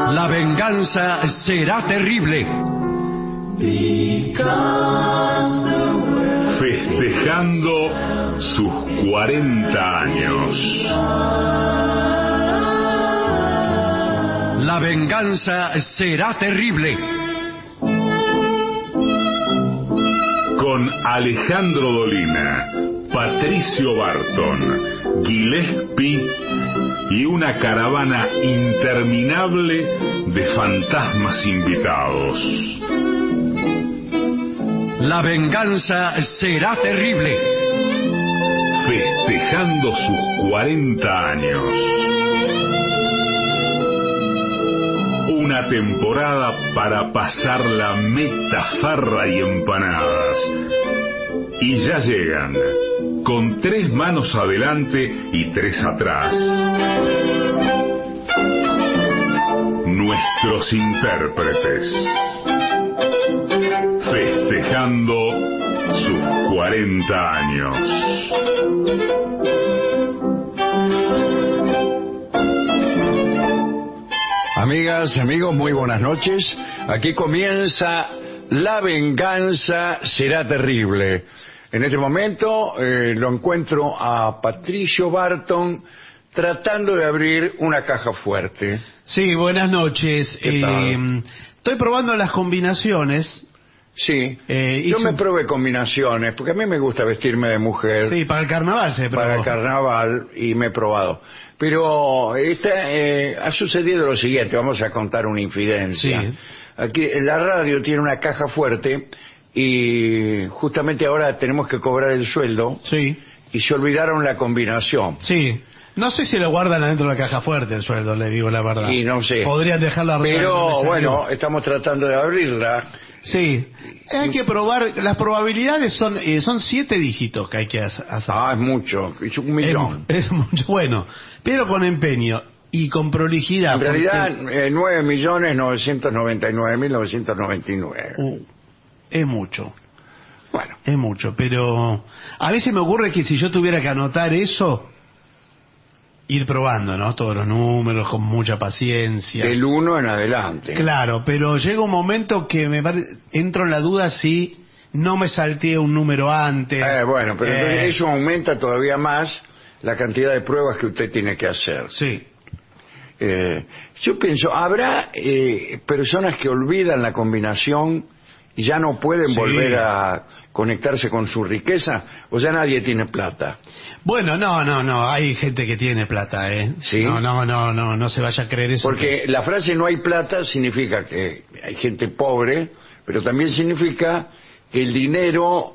La venganza será terrible. Festejando sus 40 años. La venganza será terrible. Con Alejandro Dolina, Patricio Barton, Gillespie y una caravana interminable de fantasmas invitados. La venganza será terrible. Festejando sus 40 años. Una temporada para pasar la meta, farra y empanadas. Y ya llegan, con 3 manos adelante y 3 atrás, nuestros intérpretes. Festejando sus 40 años. Amigas, amigos, muy buenas noches. Aquí comienza La venganza será terrible. En este momento lo encuentro a Patricio Barton tratando de abrir una caja fuerte. Sí, buenas noches. Estoy probando las combinaciones. Sí, yo me probé combinaciones, porque a mí me gusta vestirme de mujer. Sí, para el carnaval se probó. Para el carnaval, y me he probado. Pero ha sucedido lo siguiente, vamos a contar una infidencia. Sí. Aquí la radio tiene una caja fuerte y justamente ahora tenemos que cobrar el sueldo. Sí. Y se olvidaron la combinación. Sí. No sé si lo guardan adentro de la caja fuerte el sueldo, le digo la verdad. Y no sé. Podrían dejarla arriba. Pero bueno, estamos tratando de abrirla. Sí. Hay que probar, las probabilidades son 7 dígitos que hay que hacer. Ah, es mucho, es 1 millón. Es mucho, bueno, pero con empeño y con prolijidad. En realidad, 9.999.999. Es mucho. Bueno. Es mucho, pero a veces me ocurre que si yo tuviera que anotar eso, ir probando, ¿no? Todos los números con mucha paciencia. Del 1 en adelante. Claro, pero llega un momento que entro en la duda si no me salteé un número antes. Bueno, pero entonces eso aumenta todavía más la cantidad de pruebas que usted tiene que hacer. Sí. Yo pienso, ¿habrá personas que olvidan la combinación y ya no pueden volver a conectarse con su riqueza? ¿O ya nadie tiene plata? Bueno, no, hay gente que tiene plata, ¿eh? ¿Sí? No se vaya a creer eso. Porque la frase no hay plata significa que hay gente pobre, pero también significa que el dinero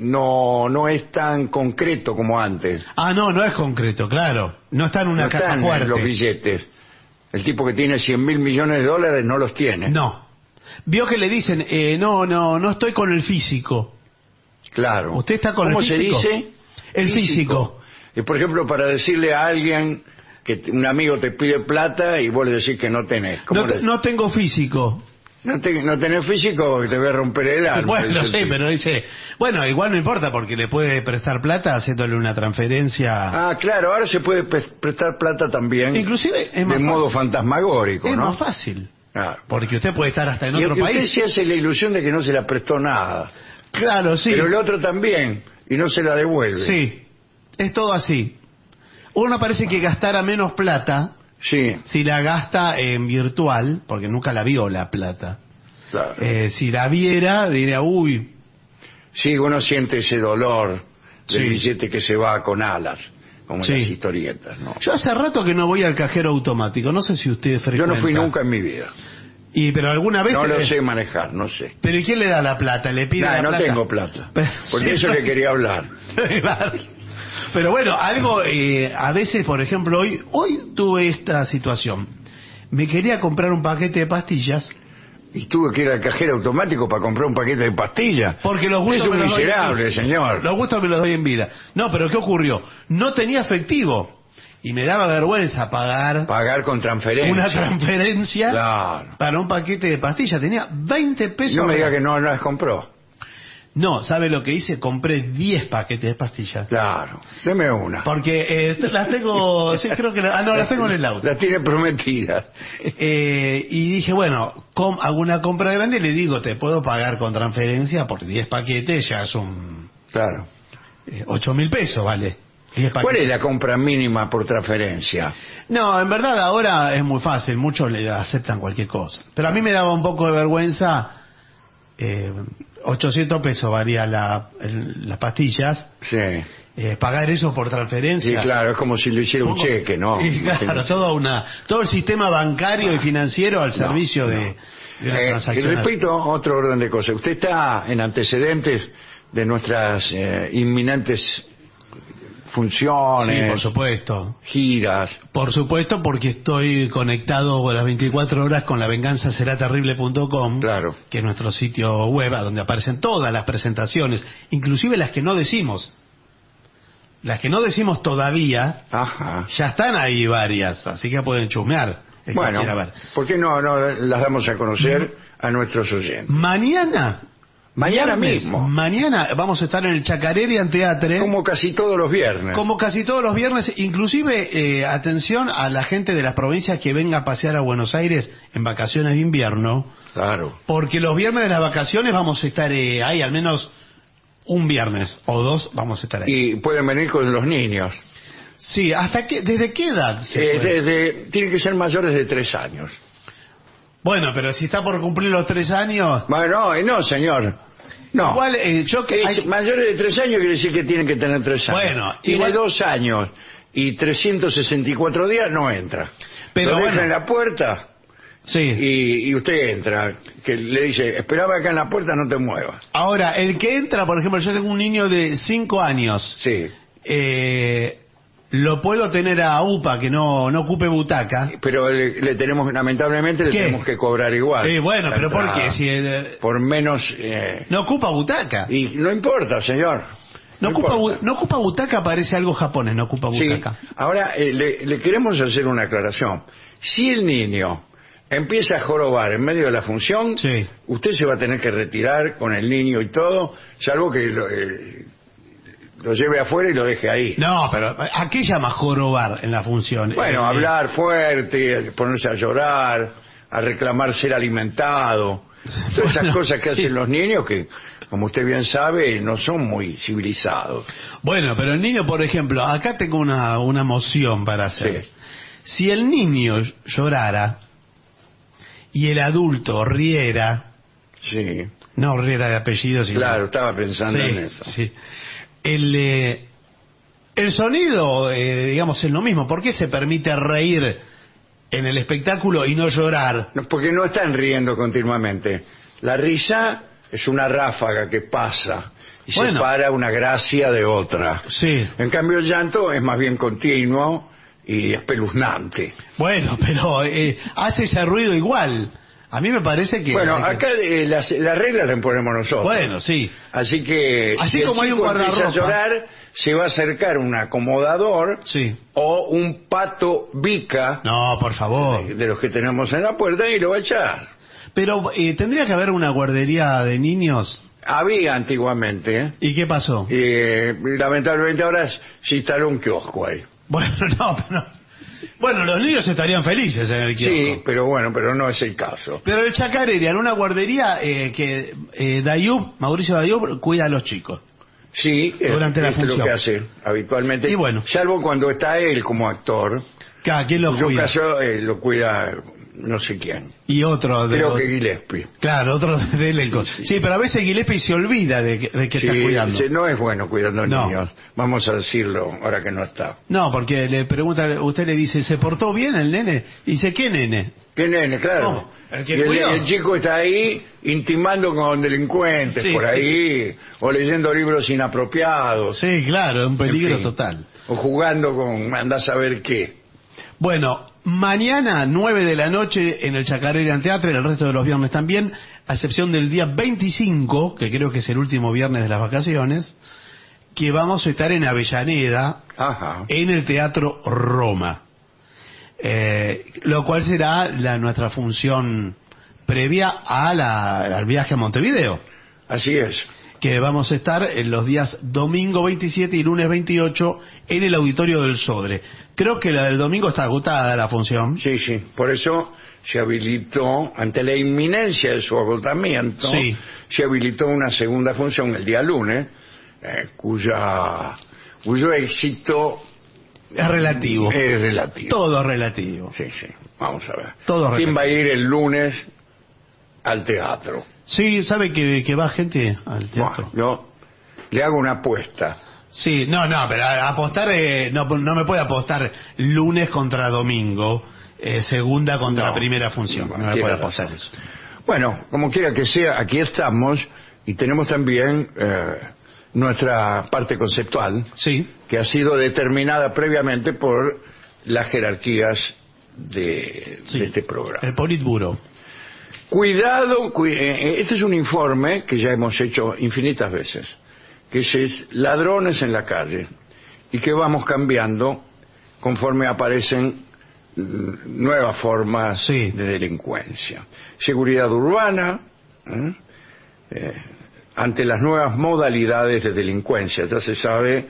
no es tan concreto como antes. Ah, no es concreto, claro. No está en una caja fuerte. Los billetes. El tipo que tiene 100.000 millones de dólares no los tiene. No. Vio que le dicen, no estoy con el físico. Claro. ¿Usted está con el físico? ¿Cómo se dice? El físico. Por ejemplo, para decirle a alguien que un amigo te pide plata y vos le decís que no tenés. No tengo físico. No tenés físico, te voy a romper el alma. Bueno, sí, pero dice, bueno, igual no importa porque le puede prestar plata haciéndole una transferencia. Ah, claro, ahora se puede prestar plata también. Inclusive es más de modo fácil. Fantasmagórico, es ¿no? más fácil. Claro. Porque usted puede estar hasta en otro y país. usted se hace la ilusión de que no se la prestó nada. Claro, sí. Pero el otro también, y no se la devuelve. Sí, es todo así. Uno parece que gastara menos plata si la gasta en virtual, porque nunca la vio la plata. Claro. Si la viera, diría, uy. Sí, uno siente ese dolor del billete que se va con alas, como en las historietas, ¿no? Yo hace rato que no voy al cajero automático, no sé si usted frecuenta. Yo no fui nunca en mi vida. Pero alguna vez... No lo sé manejar, no sé. ¿Pero y quién le da la plata? ¿Le pide la plata? No tengo plata. Por Sí, eso le quería hablar. Claro. Pero bueno, algo, a veces, por ejemplo, hoy tuve esta situación. Me quería comprar un paquete de pastillas. Y tuve que ir al cajero automático para comprar un paquete de pastillas. Porque los gustos es un me los miserable, doy, señor. Los gustos me los doy en vida. No, pero ¿qué ocurrió? No tenía efectivo. Y me daba vergüenza pagar con transferencia. Una transferencia, claro, para un paquete de pastillas. Tenía 20 pesos. No me diga que no las compró. No, ¿sabe lo que hice? Compré 10 paquetes de pastillas. Claro, deme una. Porque las tengo, sí, creo que las tengo en el auto. La tiene prometida. Y dije, bueno, hago una compra grande y le digo, te puedo pagar con transferencia porque 10 paquetes ya son... Claro. 8.000 pesos, vale. ¿Cuál es la compra mínima por transferencia? No, en verdad ahora es muy fácil, muchos le aceptan cualquier cosa. Pero a mí me daba un poco de vergüenza, 800 pesos valía las pastillas, Sí. Pagar eso por transferencia. Sí, claro, es como si lo hiciera un cheque, ¿no? Y claro, todo el sistema bancario y financiero al servicio de una transacción. Repito, otro orden de cosas. Usted está en antecedentes de nuestras inminentes funciones. Sí, por supuesto. Giras. Por supuesto, porque estoy conectado las 24 horas con lavenganzaseraterrible.com, Claro. que es nuestro sitio web, a donde aparecen todas las presentaciones, inclusive las que no decimos. Las que no decimos todavía, Ajá. ya están ahí varias, así que pueden chusmear. el que Bueno, quiera ver. ¿por qué no las damos a conocer a nuestros oyentes? Mañana viernes, mismo. Mañana vamos a estar en el Chacarerian Theatre. Como casi todos los viernes. Como casi todos los viernes, inclusive, atención a la gente de las provincias que venga a pasear a Buenos Aires en vacaciones de invierno, Claro. porque los viernes de las vacaciones vamos a estar ahí, al menos un viernes o dos vamos a estar ahí. Y pueden venir con los niños. Sí, ¿desde qué edad se puede? Tienen que ser mayores de 3 años. Bueno, pero si está por cumplir los 3 años... Bueno, no, señor. No. Igual, Mayores de 3 años quiere decir que tienen que tener 3 años. Bueno, tiene igual... 2 años y 364 días, no entra. Pero lo deja bueno. en la puerta Sí. y usted entra. Que le dice, esperaba acá en la puerta, no te muevas. Ahora, el que entra, por ejemplo, yo tengo un niño de 5 años. Sí. Lo puedo tener a UPA, que no ocupe butaca. Pero le tenemos, lamentablemente, le ¿Qué? tenemos que cobrar igual. Bueno, la pero ¿por entrada. qué? Si, Por menos... no ocupa butaca. y no importa, señor. No ocupa importa. butaca, parece algo japonés, no ocupa Sí. butaca. Ahora, le queremos hacer una aclaración. Si el niño empieza a jorobar en medio de la función, Sí. usted se va a tener que retirar con el niño y todo, salvo que lo lleve afuera y lo deje ahí. No, pero ¿a qué llama jorobar en la función? Bueno, hablar fuerte, ponerse a llorar, a reclamar ser alimentado. Todas esas cosas que sí. hacen los niños que, como usted bien sabe, no son muy civilizados. Bueno, pero el niño, por ejemplo, acá tengo una moción para hacer. Sí. Si el niño llorara y el adulto riera, Sí, no riera de apellido, sino... claro, estaba pensando Sí, en eso. sí. El sonido, digamos, es lo mismo. ¿Por qué se permite reír en el espectáculo y no llorar? No, porque no están riendo continuamente. La risa es una ráfaga que pasa y Bueno. separa una gracia de otra. Sí. En cambio, el llanto es más bien continuo y espeluznante. Bueno, pero hace ese ruido igual. A mí me parece que... Bueno, acá las reglas las imponemos nosotros. Bueno, sí. Así que Así si como el hay un chico empieza a guardarropa. llorar, se va a acercar un acomodador Sí. o un pato bica No, por favor. de los que tenemos en la puerta y lo va a echar. Pero tendría que haber una guardería de niños. Había antiguamente, ¿eh? ¿Y qué pasó? Lamentablemente ahora se instaló un kiosco ahí. Bueno, no, pero... Bueno, los niños estarían felices en el kiosco. Sí, pero no es el caso. Pero el Chacareria, en una guardería que Mauricio Dayub cuida a los chicos. Sí, Durante la esto es lo función. que hace habitualmente. Y bueno. Salvo cuando está él como actor. ¿Quién los En su cuida? caso lo cuida no sé quién. Y otro de... Creo que Gillespie. Claro, otro de elenco. Sí, pero a veces Gillespie se olvida de que Sí, está cuidando. sí, no es bueno cuidando No. niños. Vamos a decirlo ahora que no está. No, porque le pregunta, usted le dice, ¿se portó bien el nene? Y dice, ¿qué nene? ¿Qué nene? Claro. No, el que Y cuidó. el chico está ahí intimando con delincuentes Sí, por ahí, o leyendo libros inapropiados, Sí, claro, es un peligro En fin. total. o jugando con andás a ver qué. Bueno, mañana 9 de la noche en el Chacarerian Theatre, el resto de los viernes también, a excepción del día 25, que creo que es el último viernes de las vacaciones, que vamos a estar en Avellaneda, Ajá. en el Teatro Roma. Lo cual será nuestra función previa al viaje a Montevideo. Así es. que vamos a estar en los días domingo 27 y lunes 28 en el auditorio del Sodre. Creo que la del domingo está agotada la función. Sí, sí. Por eso se habilitó, ante la inminencia de su agotamiento, Sí. se habilitó una segunda función el día lunes, cuyo éxito Es relativo. es relativo. Todo es relativo. Sí, sí. Vamos a ver. Todo ¿Quién relativo. va a ir el lunes al teatro? Sí, ¿sabe que va gente al teatro? Bueno, yo le hago una apuesta. Sí, no, pero apostar, no me puede apostar lunes contra domingo, segunda contra No. primera función. No me Tiene puede razón. apostar eso. Bueno, como quiera que sea, aquí estamos y tenemos también nuestra parte conceptual, Sí, que ha sido determinada previamente por las jerarquías de este programa. el Politburo. Cuidado, este es un informe que ya hemos hecho infinitas veces, que es ladrones en la calle, y que vamos cambiando conforme aparecen nuevas formas Sí. de delincuencia. Seguridad urbana, ante las nuevas modalidades de delincuencia. Ya se sabe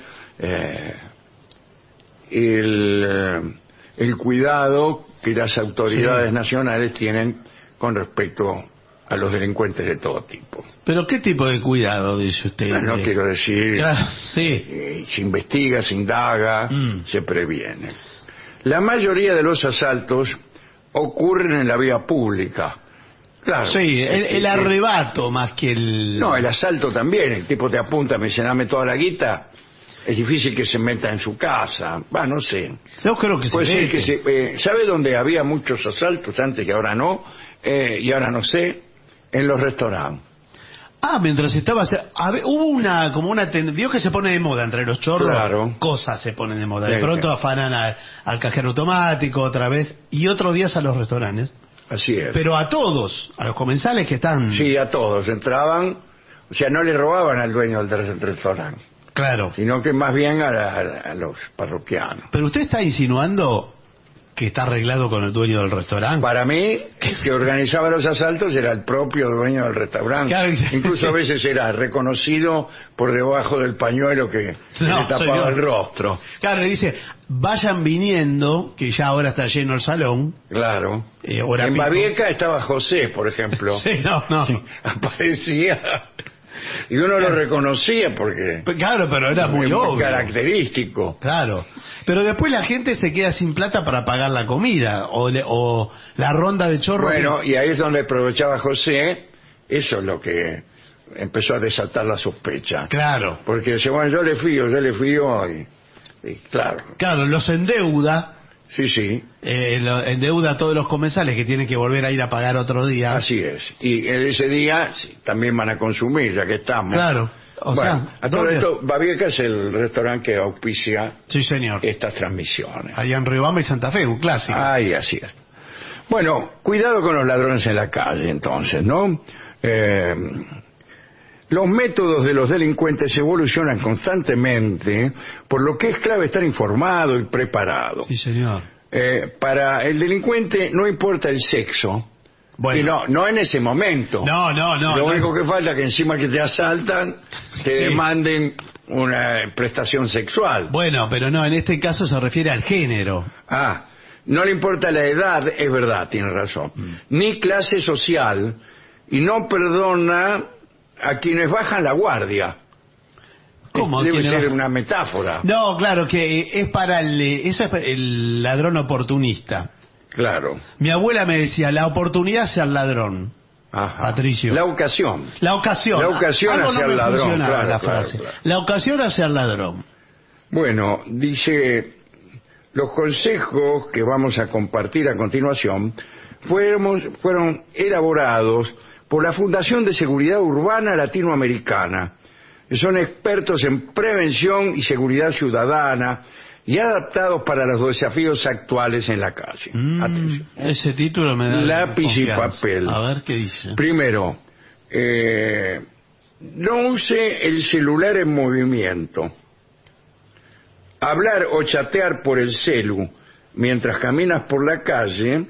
el cuidado que las autoridades nacionales tienen con respecto a los delincuentes de todo tipo. Pero ¿qué tipo de cuidado, dice usted? No quiero decir, Claro, sí. se investiga, se indaga, se previene. La mayoría de los asaltos ocurren en la vía pública. Claro. Sí, el arrebato más que el... No, el asalto también. El tipo te apunta, me dice, dame toda la guita. Es difícil que se meta en su casa. No sé. Yo creo que Puede ser mete. que ¿sabe dónde había muchos asaltos antes que ahora no? Y ahora no sé. En los restaurantes. Mientras estaba... hubo vio que se pone de moda entre los chorros. Claro. Cosas se ponen de moda. De Sí, pronto sí. afanan al cajero automático otra vez y otros días a los restaurantes. Así es. Pero a todos, a los comensales que están... Sí, a todos. Entraban, o sea, no le robaban al dueño del restaurante, Claro. sino que más bien a los parroquianos. Pero usted está insinuando que está arreglado con el dueño del restaurante. Para mí, el que organizaba los asaltos era el propio dueño del restaurante. Claro, Incluso sí. a veces era reconocido por debajo del pañuelo que No, le tapaba señor. el rostro. Claro, le dice, vayan viniendo, que ya ahora está lleno el salón. Claro. Hora En pico. Babieca estaba José, por ejemplo. Sí, no. Aparecía y uno lo reconocía porque Claro, pero era muy obvio. característico. Claro. Pero después la gente se queda sin plata para pagar la comida o la ronda de chorro. Bueno, y ahí es donde aprovechaba José. Eso es lo que empezó a desatar la sospecha. Claro. Porque decía, bueno, yo le fío y claro. Claro, los endeuda. Sí, Endeuda a todos los comensales que tienen que volver a ir a pagar otro día. así es. Y ese día sí, también van a consumir, ya que estamos. Claro. O Bueno, sea, a todo ¿dónde? esto, Babieca es el restaurante que auspicia Sí, señor. estas transmisiones. Allá en Riobamba y Santa Fe, un clásico. Ay, así es. Bueno, cuidado con los ladrones en la calle, entonces, ¿no? Los métodos de los delincuentes evolucionan constantemente, por lo que es clave estar informado y preparado. Sí, señor. Para el delincuente no importa el sexo, Bueno. y no en ese momento. No. Lo único que falta es que encima que te asaltan, te Sí. demanden una prestación sexual. Bueno, pero no, en este caso se refiere al género. No le importa la edad, es verdad, tiene razón, ni clase social, y no perdona a quienes bajan la guardia. ¿Cómo? Debe ¿Quién ser va? una metáfora. No, claro, que es para eso es el ladrón oportunista. Claro. Mi abuela me decía, la oportunidad hacia el ladrón. Ajá. Patricio. La ocasión. La ocasión. La ocasión Algo hacia no me el ladrón, funcionaba claro, la claro, frase. claro. La ocasión hacia el ladrón. Bueno, dice, los consejos que vamos a compartir a continuación fueron elaborados por la Fundación de Seguridad Urbana Latinoamericana, que son expertos en prevención y seguridad ciudadana y adaptados para los desafíos actuales en la calle. Atención. Ese título me da Lápiz y confianza. papel. A ver qué dice. Primero, no use el celular en movimiento. Hablar o chatear por el celu mientras caminas por la calle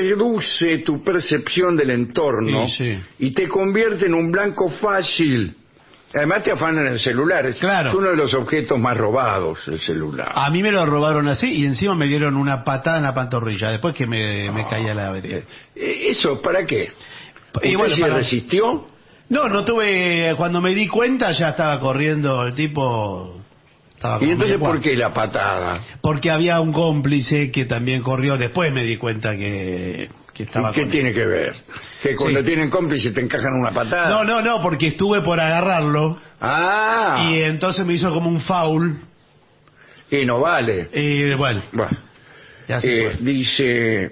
reduce tu percepción del entorno Sí. y te convierte en un blanco fácil Además te afanan el celular. Claro. Es uno de los objetos más robados, el celular. A mí me lo robaron así y encima me dieron una patada en la pantorrilla después que me caía la vereda. ¿Eso para qué? Y ¿Usted bueno, se resistió? No tuve... Cuando me di cuenta ya estaba corriendo el tipo... Estaba ¿Y entonces como- por qué la patada? Porque había un cómplice que también corrió. Después me di cuenta que estaba ¿Y qué con- tiene que ver? Que cuando Sí. tienen cómplice te encajan una patada. No, porque estuve por agarrarlo Ah, y entonces me hizo como un foul. y no vale. Y bueno, Bueno, ya se fue. dice,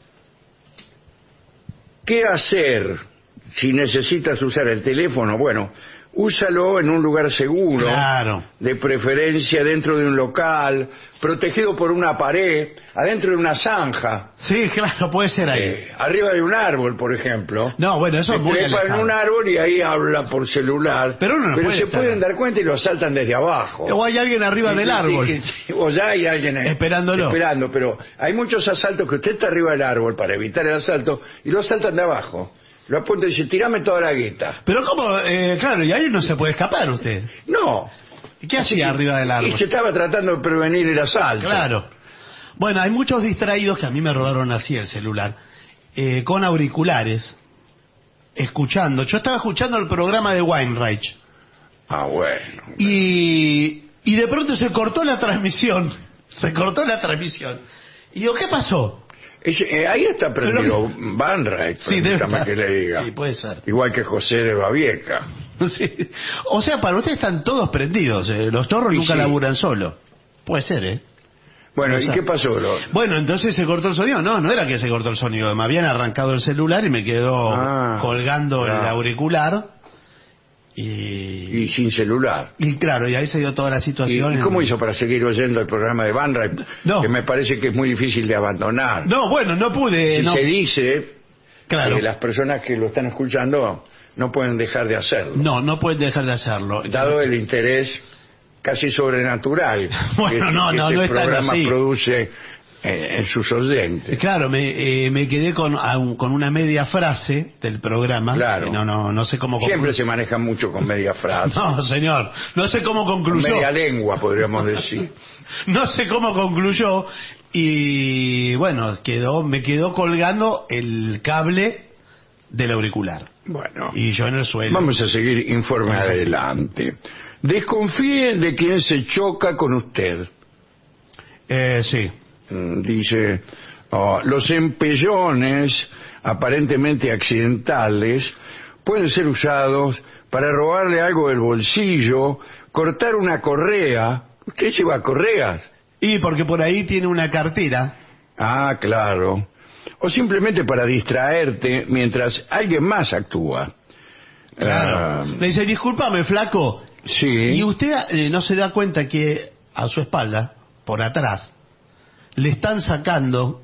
¿qué hacer si necesitas usar el teléfono? Bueno, úsalo en un lugar seguro, Claro. de preferencia dentro de un local, protegido por una pared, adentro de una zanja, Sí, claro, puede ser ahí. arriba de un árbol, por ejemplo. No, bueno, eso Se es muy trepa en alejado. un árbol y ahí habla por celular. Pero uno no puede se estar- pueden dar cuenta y lo asaltan desde abajo. O hay alguien arriba del árbol. O ya hay alguien Esperándolo. esperando, pero hay muchos asaltos que usted está arriba del árbol para evitar el asalto y lo asaltan de abajo. Lo apunta y dice, tirame toda la guita. Pero como, claro, y ahí no se puede escapar usted. No. ¿Y qué hacía arriba del Y árbol? se estaba tratando de prevenir el asalto. Claro. Bueno, hay muchos distraídos que a mí me robaron así el celular, con auriculares, escuchando. Yo estaba escuchando el programa de Weinreich Ah, bueno. y de pronto se cortó la transmisión. Y digo, ¿qué pasó? Ahí está prendido Van Rey, Sí, debe permítame estar. que le diga. Sí, puede ser. Igual que José de Babieca. Sí. O sea, para ustedes están todos prendidos. Los chorros Y nunca sí. laburan solo. Puede ser, ¿eh? Bueno, Puede ¿y ser. qué pasó? Bueno, entonces se cortó el sonido. No era que se cortó el sonido. Me habían arrancado el celular y me quedó colgando el claro. auricular. Y sin celular. Y claro, y ahí se dio toda la ¿Y situación. cómo hizo para seguir oyendo el programa de Van Rey? No. Que me parece que es muy difícil de abandonar. No, bueno, no pude. Si no. se dice Claro. que las personas que lo están escuchando no pueden dejar de hacerlo. No pueden dejar de hacerlo. Dado el interés casi sobrenatural Bueno, no que es este tan programa así. produce en sus oyentes. Claro, me quedé con una media frase del programa. Claro. No sé cómo Siempre concluyó. se maneja mucho con media frase. No, señor, no sé cómo Con concluyó. media lengua, podríamos decir. No sé cómo concluyó y bueno, me quedó colgando el cable del auricular. Bueno, Y yo en el suelo. vamos a seguir informe Vamos a adelante. Desconfíe de quien se choca con usted. Sí. Dice, los empellones aparentemente accidentales pueden ser usados para robarle algo del bolsillo, cortar una correa. ¿Usted lleva correas? Y porque por ahí tiene una cartera. Ah, claro. O simplemente para distraerte mientras alguien más actúa. Ah, Le dice, discúlpame, flaco. sí. Y usted no se da cuenta que a su espalda, por atrás, le están sacando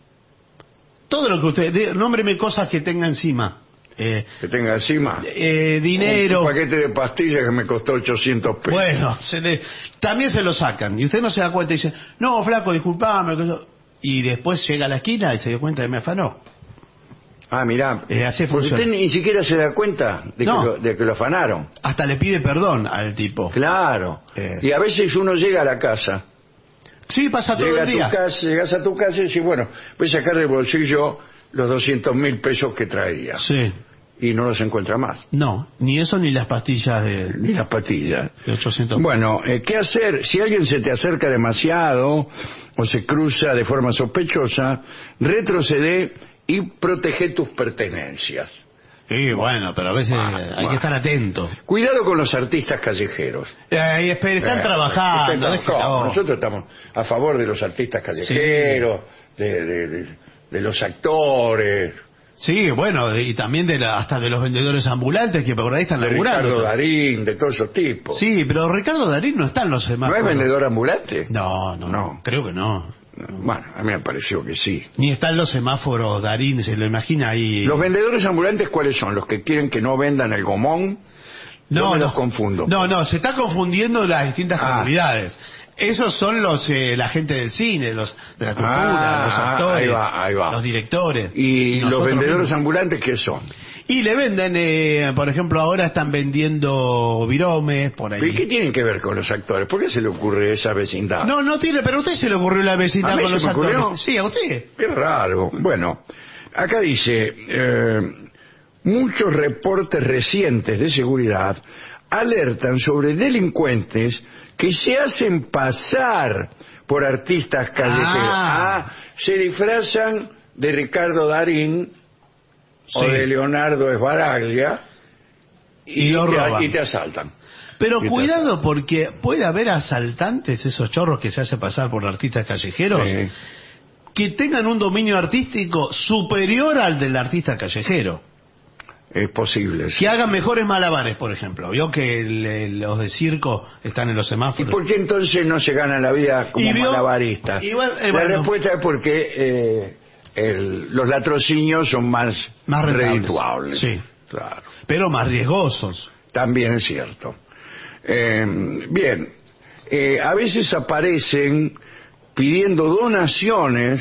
todo lo que usted... nómbreme cosas que tenga encima. Que tenga encima. Dinero. Un paquete de pastillas que me costó 800 pesos. Bueno, también se lo sacan. Y usted no se da cuenta y dice, no, flaco, disculpame. Y después llega a la esquina y se dio cuenta que me afanó. Ah, mirá. Así Porque funciona. usted ni siquiera se da cuenta de, No. de que lo afanaron. Hasta le pide perdón al tipo. Claro. Y a veces uno llega a la casa. Sí, pasa todo Llega el a tu día. casa, llegas a tu casa y dices, bueno, voy a sacar del bolsillo los 200.000 pesos que traía. Sí. Y no los encuentra más. No, ni eso ni las pastillas Ni las pastillas. de 800. Bueno, ¿qué hacer? Si alguien se te acerca demasiado o se cruza de forma sospechosa, retrocede y protege tus pertenencias. Sí, bueno, pero a veces hay que estar atento. Cuidado con los artistas callejeros. Están trabajando. Están déjalo. trabajando. Nosotros estamos a favor de los artistas callejeros, de los actores, Sí, bueno, y también hasta de los vendedores ambulantes que por ahí están de laburando. Ricardo Darín, de todos esos tipos. Sí, pero Ricardo Darín no está en los ¿No semáforos. es vendedor ambulante? No, creo que no. Bueno, a mí me pareció que sí. Ni está en los semáforos Darín, se lo imagina ahí. ¿Los vendedores ambulantes cuáles son? ¿Los que quieren que no vendan el gomón? Yo me los confundo. No, se está confundiendo las distintas Ah. comunidades. Esos son la gente del cine, de la cultura, los actores, ahí va. los directores. ¿Y los nosotros vendedores mismos. ambulantes qué son? Y le venden, por ejemplo, ahora están vendiendo viromes por ahí. ¿Y qué tienen que ver con los actores? ¿Por qué se le ocurre esa vecindad? No tiene, pero a usted se le ocurrió la vecindad ¿A mí con se los me actores. ocurrió? Sí, a usted. Qué raro. Bueno, acá dice, muchos reportes recientes de seguridad alertan sobre delincuentes que se hacen pasar por artistas callejeros. Se disfrazan de Ricardo Darín o Sí. de Leonardo Sbaraglia Y lo roban. y te asaltan. Pero ¿Qué cuidado porque puede haber asaltantes, esos chorros que se hacen pasar por artistas callejeros, Sí. que tengan un dominio artístico superior al del artista callejero. Es posible. sí. Que hagan mejores malabares, por ejemplo. Vio que los de circo están en los ¿Y semáforos. por qué entonces no se gana la vida como Y vio- malabaristas? y bueno, La bueno. respuesta es porque los latrocinios son más rentables. redituables. Sí. Claro. Pero más riesgosos. También es cierto. Bien, a veces aparecen pidiendo donaciones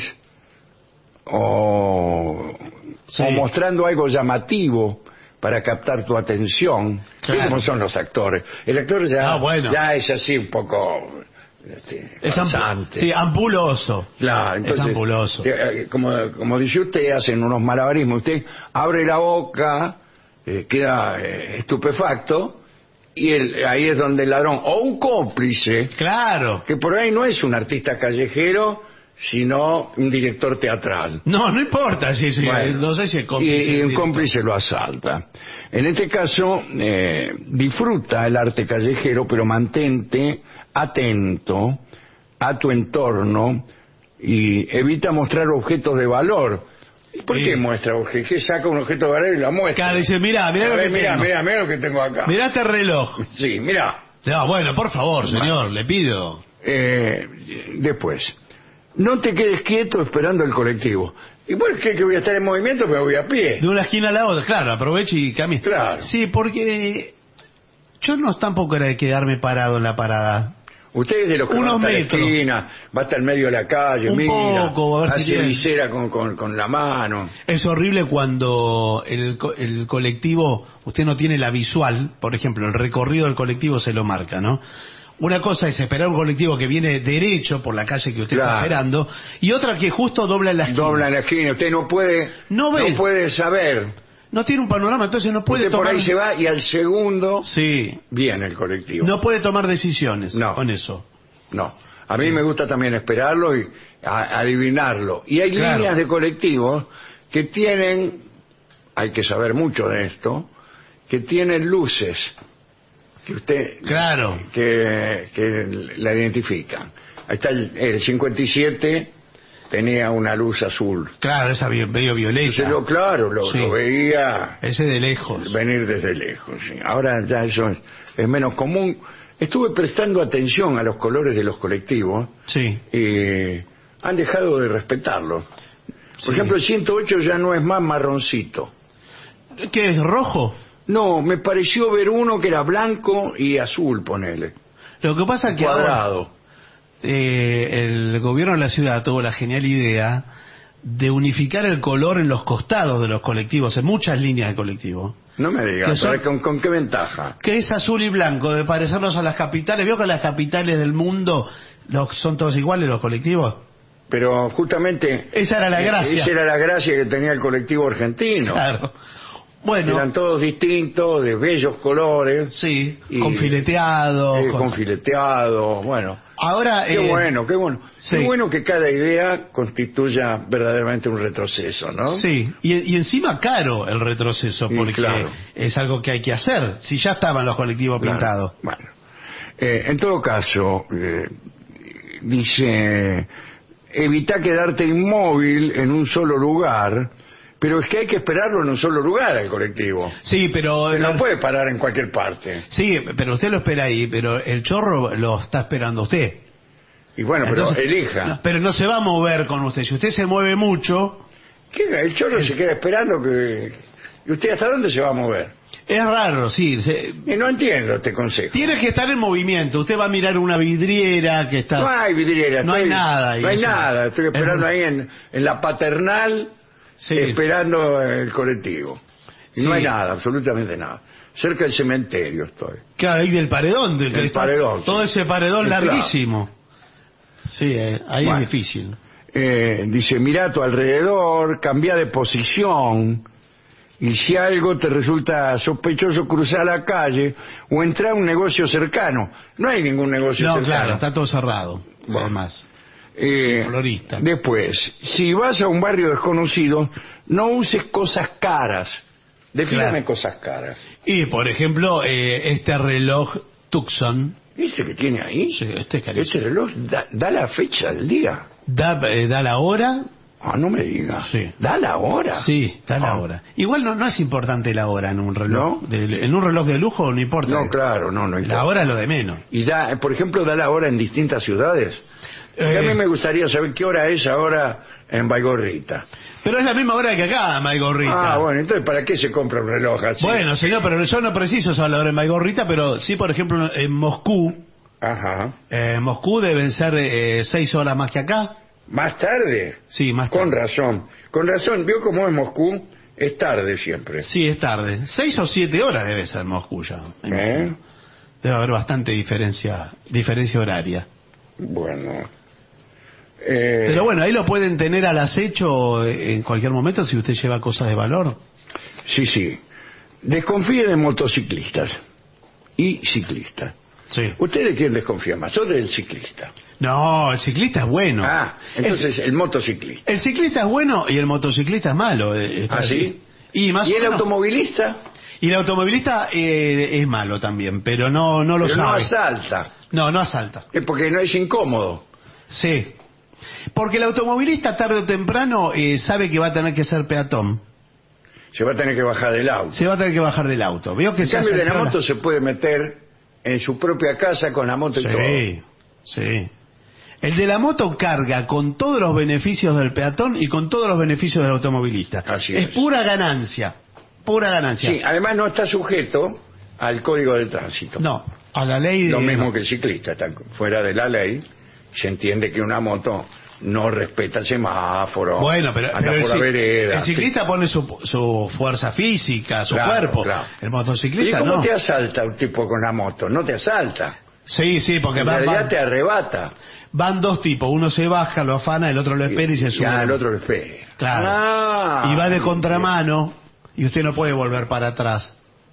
o mostrando algo llamativo para captar tu atención. Claro. ¿Qué como son los actores? El actor ya es así un poco Es farsante. sí, ampuloso. Claro, entonces, es ampuloso. como dice usted, hacen unos malabarismos. Usted abre la boca, queda estupefacto, y ahí es donde el ladrón, o un cómplice, Claro. que por ahí no es un artista callejero, sino un director teatral. No importa, sí. Bueno, no sé si el cómplice. y un directo. cómplice lo asalta. En este caso, disfruta el arte callejero, pero mantente atento a tu entorno y evita mostrar objetos de valor. ¿Y por qué muestra objetos? ¿Qué saca un objeto de valor y lo muestra? Claro, dice, mirá A lo ver, que tengo. mira lo que tengo acá. Mirá este reloj. Sí, mira. No, bueno, por favor, señor, le pido. Después, no te quedes quieto esperando el colectivo. Y bueno, que voy a estar en movimiento, pero voy a pie. De una esquina a la otra, claro, aproveche y camine. Claro. Sí, porque yo no tampoco era de quedarme parado en la parada. Usted es de los que Unos va hasta la metros. esquina, va hasta el medio de la calle, Un mira, poco, a ver si hace tiene. visera con la mano. Es horrible cuando el colectivo, usted no tiene la visual, por ejemplo, el recorrido del colectivo se lo marca, ¿no? Una cosa es esperar un colectivo que viene derecho por la calle que usted está Claro. esperando, y otra que justo dobla en la esquina. Dobla en la esquina, usted no puede saber. No tiene un panorama, entonces no puede Usted por tomar... ahí se va y al segundo Sí, viene el colectivo. no puede tomar decisiones No. con eso. No, a mí me gusta también esperarlo y adivinarlo. Y hay Claro. líneas de colectivos que tienen, hay que saber mucho de esto, que tienen luces que usted Claro. que la identifican. Ahí está el 57, tenía una luz azul. Claro, esa medio violeta. Entonces, Sí. lo veía Ese de lejos. venir desde lejos. Sí. Ahora ya eso es menos común. Estuve prestando atención a los colores de los colectivos Sí. y han dejado de respetarlo. Por Sí. ejemplo, el 108 ya no es más marroncito. ¿Qué es? ¿Rojo? No, me pareció ver uno que era blanco y azul, ponele. Lo que pasa es que ahora, Cuadrado. el gobierno de la ciudad tuvo la genial idea de unificar el color en los costados de los colectivos, en muchas líneas de colectivo. No me digas, Que son- pero ¿con qué ventaja? Que es azul y blanco, de parecernos a las capitales. ¿Vio que las capitales del mundo son todos iguales los colectivos? Pero justamente... Esa era la gracia. Esa era la gracia que tenía el colectivo argentino. Claro. Bueno, Eran todos distintos, de bellos colores. sí, Y- con fileteado. Con fileteado, bueno. Ahora, Qué bueno, qué bueno. sí. Qué bueno que cada idea constituya verdaderamente un retroceso, ¿no? Sí, y encima caro el retroceso, Y porque claro. es algo que hay que hacer, si ya estaban los colectivos Claro. pintados. Bueno, en todo caso, dice, evita quedarte inmóvil en un solo lugar, pero es que hay que esperarlo en un solo lugar al colectivo. Sí, pero... No puede parar en cualquier parte. Sí, pero usted lo espera ahí, pero el chorro lo está esperando usted. Y bueno, pero Entonces, elija. Pero no se va a mover con usted. Si usted se mueve mucho, ¿Qué? El chorro se queda esperando que... ¿Y usted hasta dónde se va a mover? Es raro, sí. Y no entiendo este consejo. Tiene que estar en movimiento. Usted va a mirar una vidriera que está... No hay vidriera. No hay nada ahí, No hay eso. nada. Estoy esperando Es- ahí en la Paternal, Sí. esperando el colectivo. Y no Sí. hay nada, absolutamente nada. Cerca del cementerio estoy. Claro, ahí del paredón. Del paredón, todo sí. ese paredón Sí, claro. larguísimo. Sí, ahí Bueno. es difícil. Dice, mira a tu alrededor, cambia de posición, y si algo te resulta sospechoso, cruzar la calle o entrar a un negocio cercano. No hay ningún negocio No, cercano. claro, está todo cerrado. Bueno. Además. Florista. Después, si vas a un barrio desconocido, no uses cosas caras. Defíname Claro. cosas caras. Y, por ejemplo, este reloj Tucson. ¿Ese que tiene ahí? Sí, este es carísimo. Este reloj da la fecha del día. Da la hora. Ah, no me digas. Sí. ¿Da la hora? Sí, da la Ah. hora. Igual no es importante la hora en un reloj. ¿No? En un reloj de lujo no importa. No, claro, no La importa. hora es lo de menos. Y da, por ejemplo, da la hora en distintas ciudades. Y a mí me gustaría saber qué hora es ahora en Baigorrita. Pero es la misma hora que acá, Maigorrita. Ah, bueno, entonces ¿para qué se compra un reloj así? Bueno, señor, pero yo no preciso saber la hora en Maigorrita, pero sí, por ejemplo, en Moscú. Ajá. En Moscú deben ser 6 horas más que acá. ¿Más tarde? Sí, más Con tarde. razón. Con razón, vio cómo es Moscú, es tarde siempre. Sí, es tarde. 6 o 7 horas debe ser Moscú ya. me ¿Eh? imagino. Debe haber bastante diferencia horaria. Bueno. Pero bueno, ahí lo pueden tener al acecho en cualquier momento si usted lleva cosas de valor. Sí, sí. Desconfíe de motociclistas y ciclistas. Sí. ¿Usted de quién desconfía más? Yo del ciclista. No, el ciclista es bueno. Ah, entonces el motociclista. El ciclista es bueno y el motociclista es malo. ¿Ah, sí? Y más ¿Y o el menos. automovilista? Y el automovilista es malo también, pero no lo Pero no sabe. asalta. No asalta. Es porque no es incómodo. Sí. Porque el automovilista tarde o temprano sabe que va a tener que ser peatón. Se va a tener que bajar del auto. Se va a tener que bajar del auto. Veo que En se cambio, hace de la el moto se puede meter en su propia casa con la moto y todo. Sí, sí. El de la moto carga con todos los beneficios del peatón y con todos los beneficios del automovilista. Así es es. pura ganancia. Pura ganancia. Sí, además no está sujeto al código de tránsito. No, a la ley de... Lo mismo que el ciclista, está fuera de la ley. Se entiende que una moto no respeta el semáforo. Bueno, pero anda por la vereda. el ciclista pone su fuerza física, su Claro, cuerpo. claro. El ¿Y motociclista cómo no. te asalta un tipo con la moto? No te asalta. Sí, porque En realidad te arrebata. van dos tipos. Uno se baja, lo afana, el otro lo espera y se sube. Ya el otro lo espera. Claro. Ah, Y va de contramano y usted no puede volver para atrás.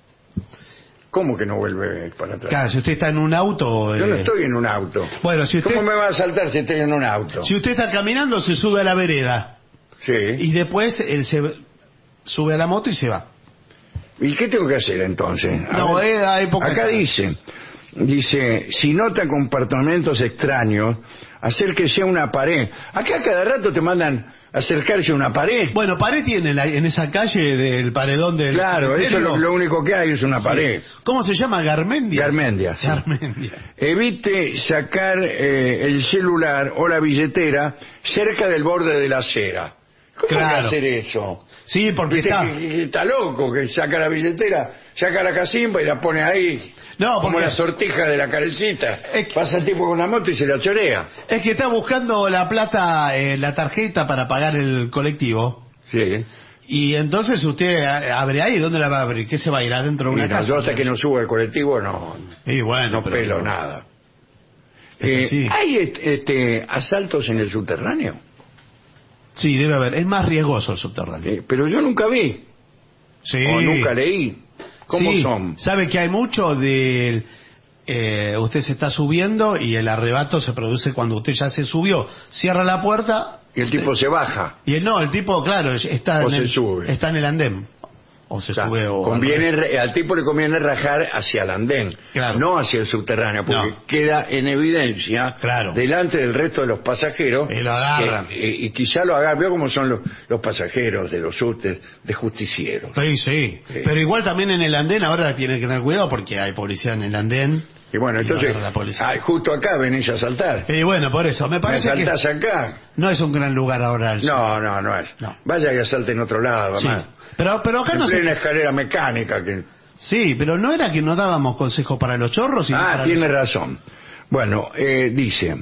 ¿Cómo que no vuelve para atrás? Claro, si usted está en un auto... Yo no estoy en un auto. Bueno, si usted, ¿Cómo me va a asaltar si estoy en un auto? si usted está caminando, se sube a la vereda. Sí. Y después él se sube a la moto y se va. ¿Y qué tengo que hacer entonces? A No, ver, hay poca... acá dice, si nota comportamientos extraños, hacer que sea una pared. Acá cada rato te mandan acercarse a una pared. Bueno, pared tiene en esa calle del paredón del... Claro, eso es lo único que hay, es una Sí. pared. ¿Cómo se llama? Garmendia. Garmendia, sí. Garmendia. Evite sacar el celular o la billetera cerca del borde de la acera. ¿Cómo va a Claro. hacer eso? Sí, porque ¿Viste está... que está loco que saca la billetera, saca la cacimba y la pone ahí? No, Como porque la sortija de la carecita. Es que- Pasa el tipo con la moto y se la chorea. es que está buscando la plata, la tarjeta para pagar el colectivo. Sí. Y entonces usted abre ahí. ¿Dónde la va a abrir? ¿Qué se va a ir adentro de una Mira, casa? yo hasta que no subo al colectivo no Y bueno, pero... pelo nada. Es así. ¿Hay asaltos en el subterráneo? Sí, debe haber. Es más riesgoso el subterráneo. Pero yo nunca vi. Sí. O nunca leí. ¿Cómo Sí. son? ¿Sabe que hay mucho del... usted se está subiendo y el arrebato se produce cuando usted ya se subió. Cierra la puerta... Y el tipo se baja. Y el tipo, claro, está, O en se el, sube. está en el andén. O se O sea, sube o... al tipo le conviene rajar hacia el andén, Claro. no hacia el subterráneo, porque No. queda en evidencia Claro. delante del resto de los pasajeros. Y lo agarran. Y quizá lo agarran. Veo cómo son los pasajeros de los subtes de justicieros. Sí. Sí. Pero igual también en el andén ahora tiene que tener cuidado porque hay policía en el andén. Y bueno, Y entonces, agarra la policía. justo acá venís a saltar. Y bueno, por eso, me ¿Me parece que saltás acá? no es un gran lugar ahora. No es. No. Vaya que salte en otro lado, Sí. además. Pero acá En no plena se... escalera mecánica que Sí, pero no era que no dábamos consejos para los chorros. Sino para tiene los... razón. Bueno, dice,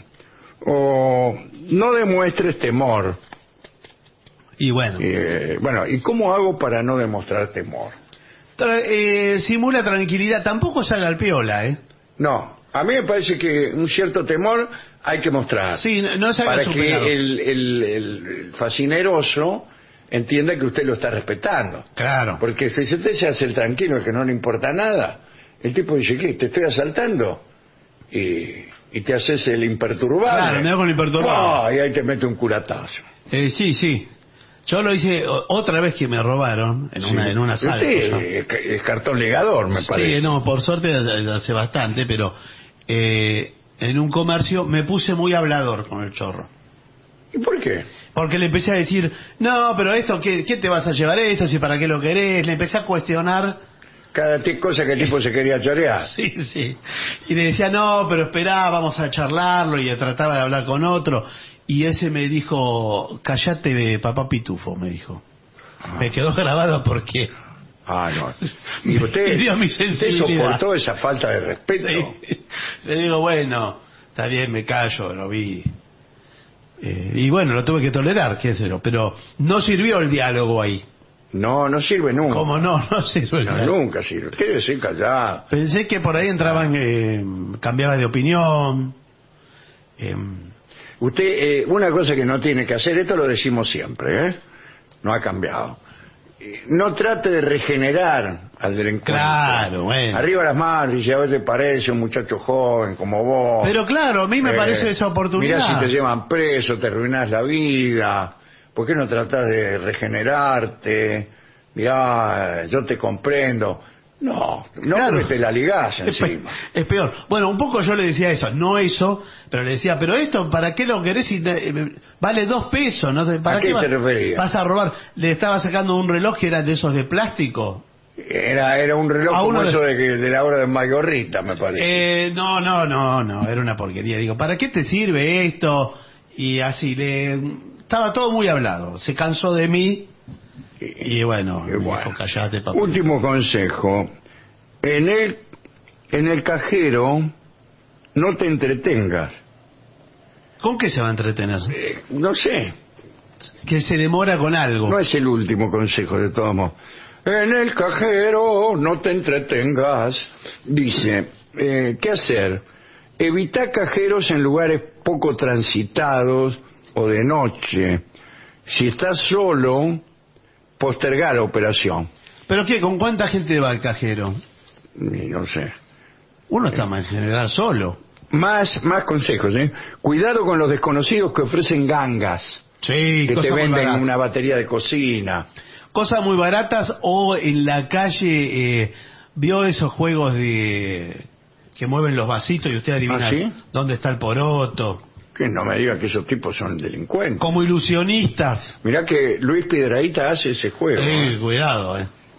no demuestres temor. Y bueno. Bueno, ¿y cómo hago para no demostrar temor? Simula tranquilidad, tampoco salga al piola, ¿eh? No, a mí me parece que un cierto temor hay que mostrar. Sí, no se haga para superado. que el fascineroso entienda que usted lo está respetando. Claro. Porque si usted se hace el tranquilo, que no le importa nada, el tipo dice, ¿qué? ¿Te estoy asaltando? Y te haces el imperturbable. Claro, me hago con el imperturbable. Y ahí te mete un culatazo. Sí. Yo lo hice otra vez que me robaron en una sala. Usted es cartón legador, me parece. Sí, no, por suerte hace bastante, pero en un comercio me puse muy hablador con el chorro. ¿Y por qué? Porque le empecé a decir, no, pero esto, ¿qué te vas a llevar esto? ¿Si para qué lo querés? Le empecé a cuestionar. Cada cosa que el tipo se quería chorear. Sí. Y le decía, no, pero esperá, vamos a charlarlo, y trataba de hablar con otro. Y ese me dijo, callate, papá pitufo, me dijo. Me quedó grabado porque... No. Y usted, usted soportó esa falta de respeto. Sí. Le digo, bueno, está bien, me callo, lo vi. Y bueno, lo tuve que tolerar, qué sé yo. Pero no sirvió el diálogo ahí. No sirve nunca. ¿Cómo no? No sirve. Nunca sirve. Quédese callado. Pensé que por ahí entraban, cambiaba de opinión. Usted, una cosa que no tiene que hacer, esto lo decimos siempre, no ha cambiado. No trate de regenerar al delincuente. Claro, bueno. Arriba las manos, dice, a ver, te parece un muchacho joven como vos. Pero claro, a mí me parece esa oportunidad. Mirá si te llevan preso, te arruinás la vida. ¿Por qué no tratás de regenerarte? Mirá, yo te comprendo. No, Claro. porque te la ligás encima. Es peor. Bueno, un poco yo le decía eso, no eso, pero le decía, pero esto, ¿para qué lo querés? Si vale 2 pesos, ¿no? ¿Para ¿A qué te referías? Vas a robar. Le estaba sacando un reloj que era de esos de plástico. Era un reloj como eso de la hora de Mayorrita, me parece. No, era una porquería. Digo, ¿para qué te sirve esto? Y así, estaba todo muy hablado. Se cansó de mí. Y bueno, me dijo, callate, papá. Último consejo. En el cajero no te entretengas. ¿Con qué se va a entretener? No sé. Que se demora con algo. No es el último consejo, de todos modos. En el cajero no te entretengas. Dice, ¿qué hacer? Evita cajeros en lugares poco transitados o de noche. Si estás solo, posterga la operación. ¿Pero qué? ¿Con cuánta gente va al cajero? No sé. Uno está en general solo. Más consejos, ¿eh? Cuidado con los desconocidos que ofrecen gangas. Sí, que te muy venden baratas. una batería de cocina. Cosas muy baratas, o en la calle, vio esos juegos que mueven los vasitos y usted adivina ¿Sí? dónde está el poroto. Que no me diga que esos tipos son delincuentes. Como ilusionistas. Mirá que Luis Piedrahíta hace ese juego. Cuidado,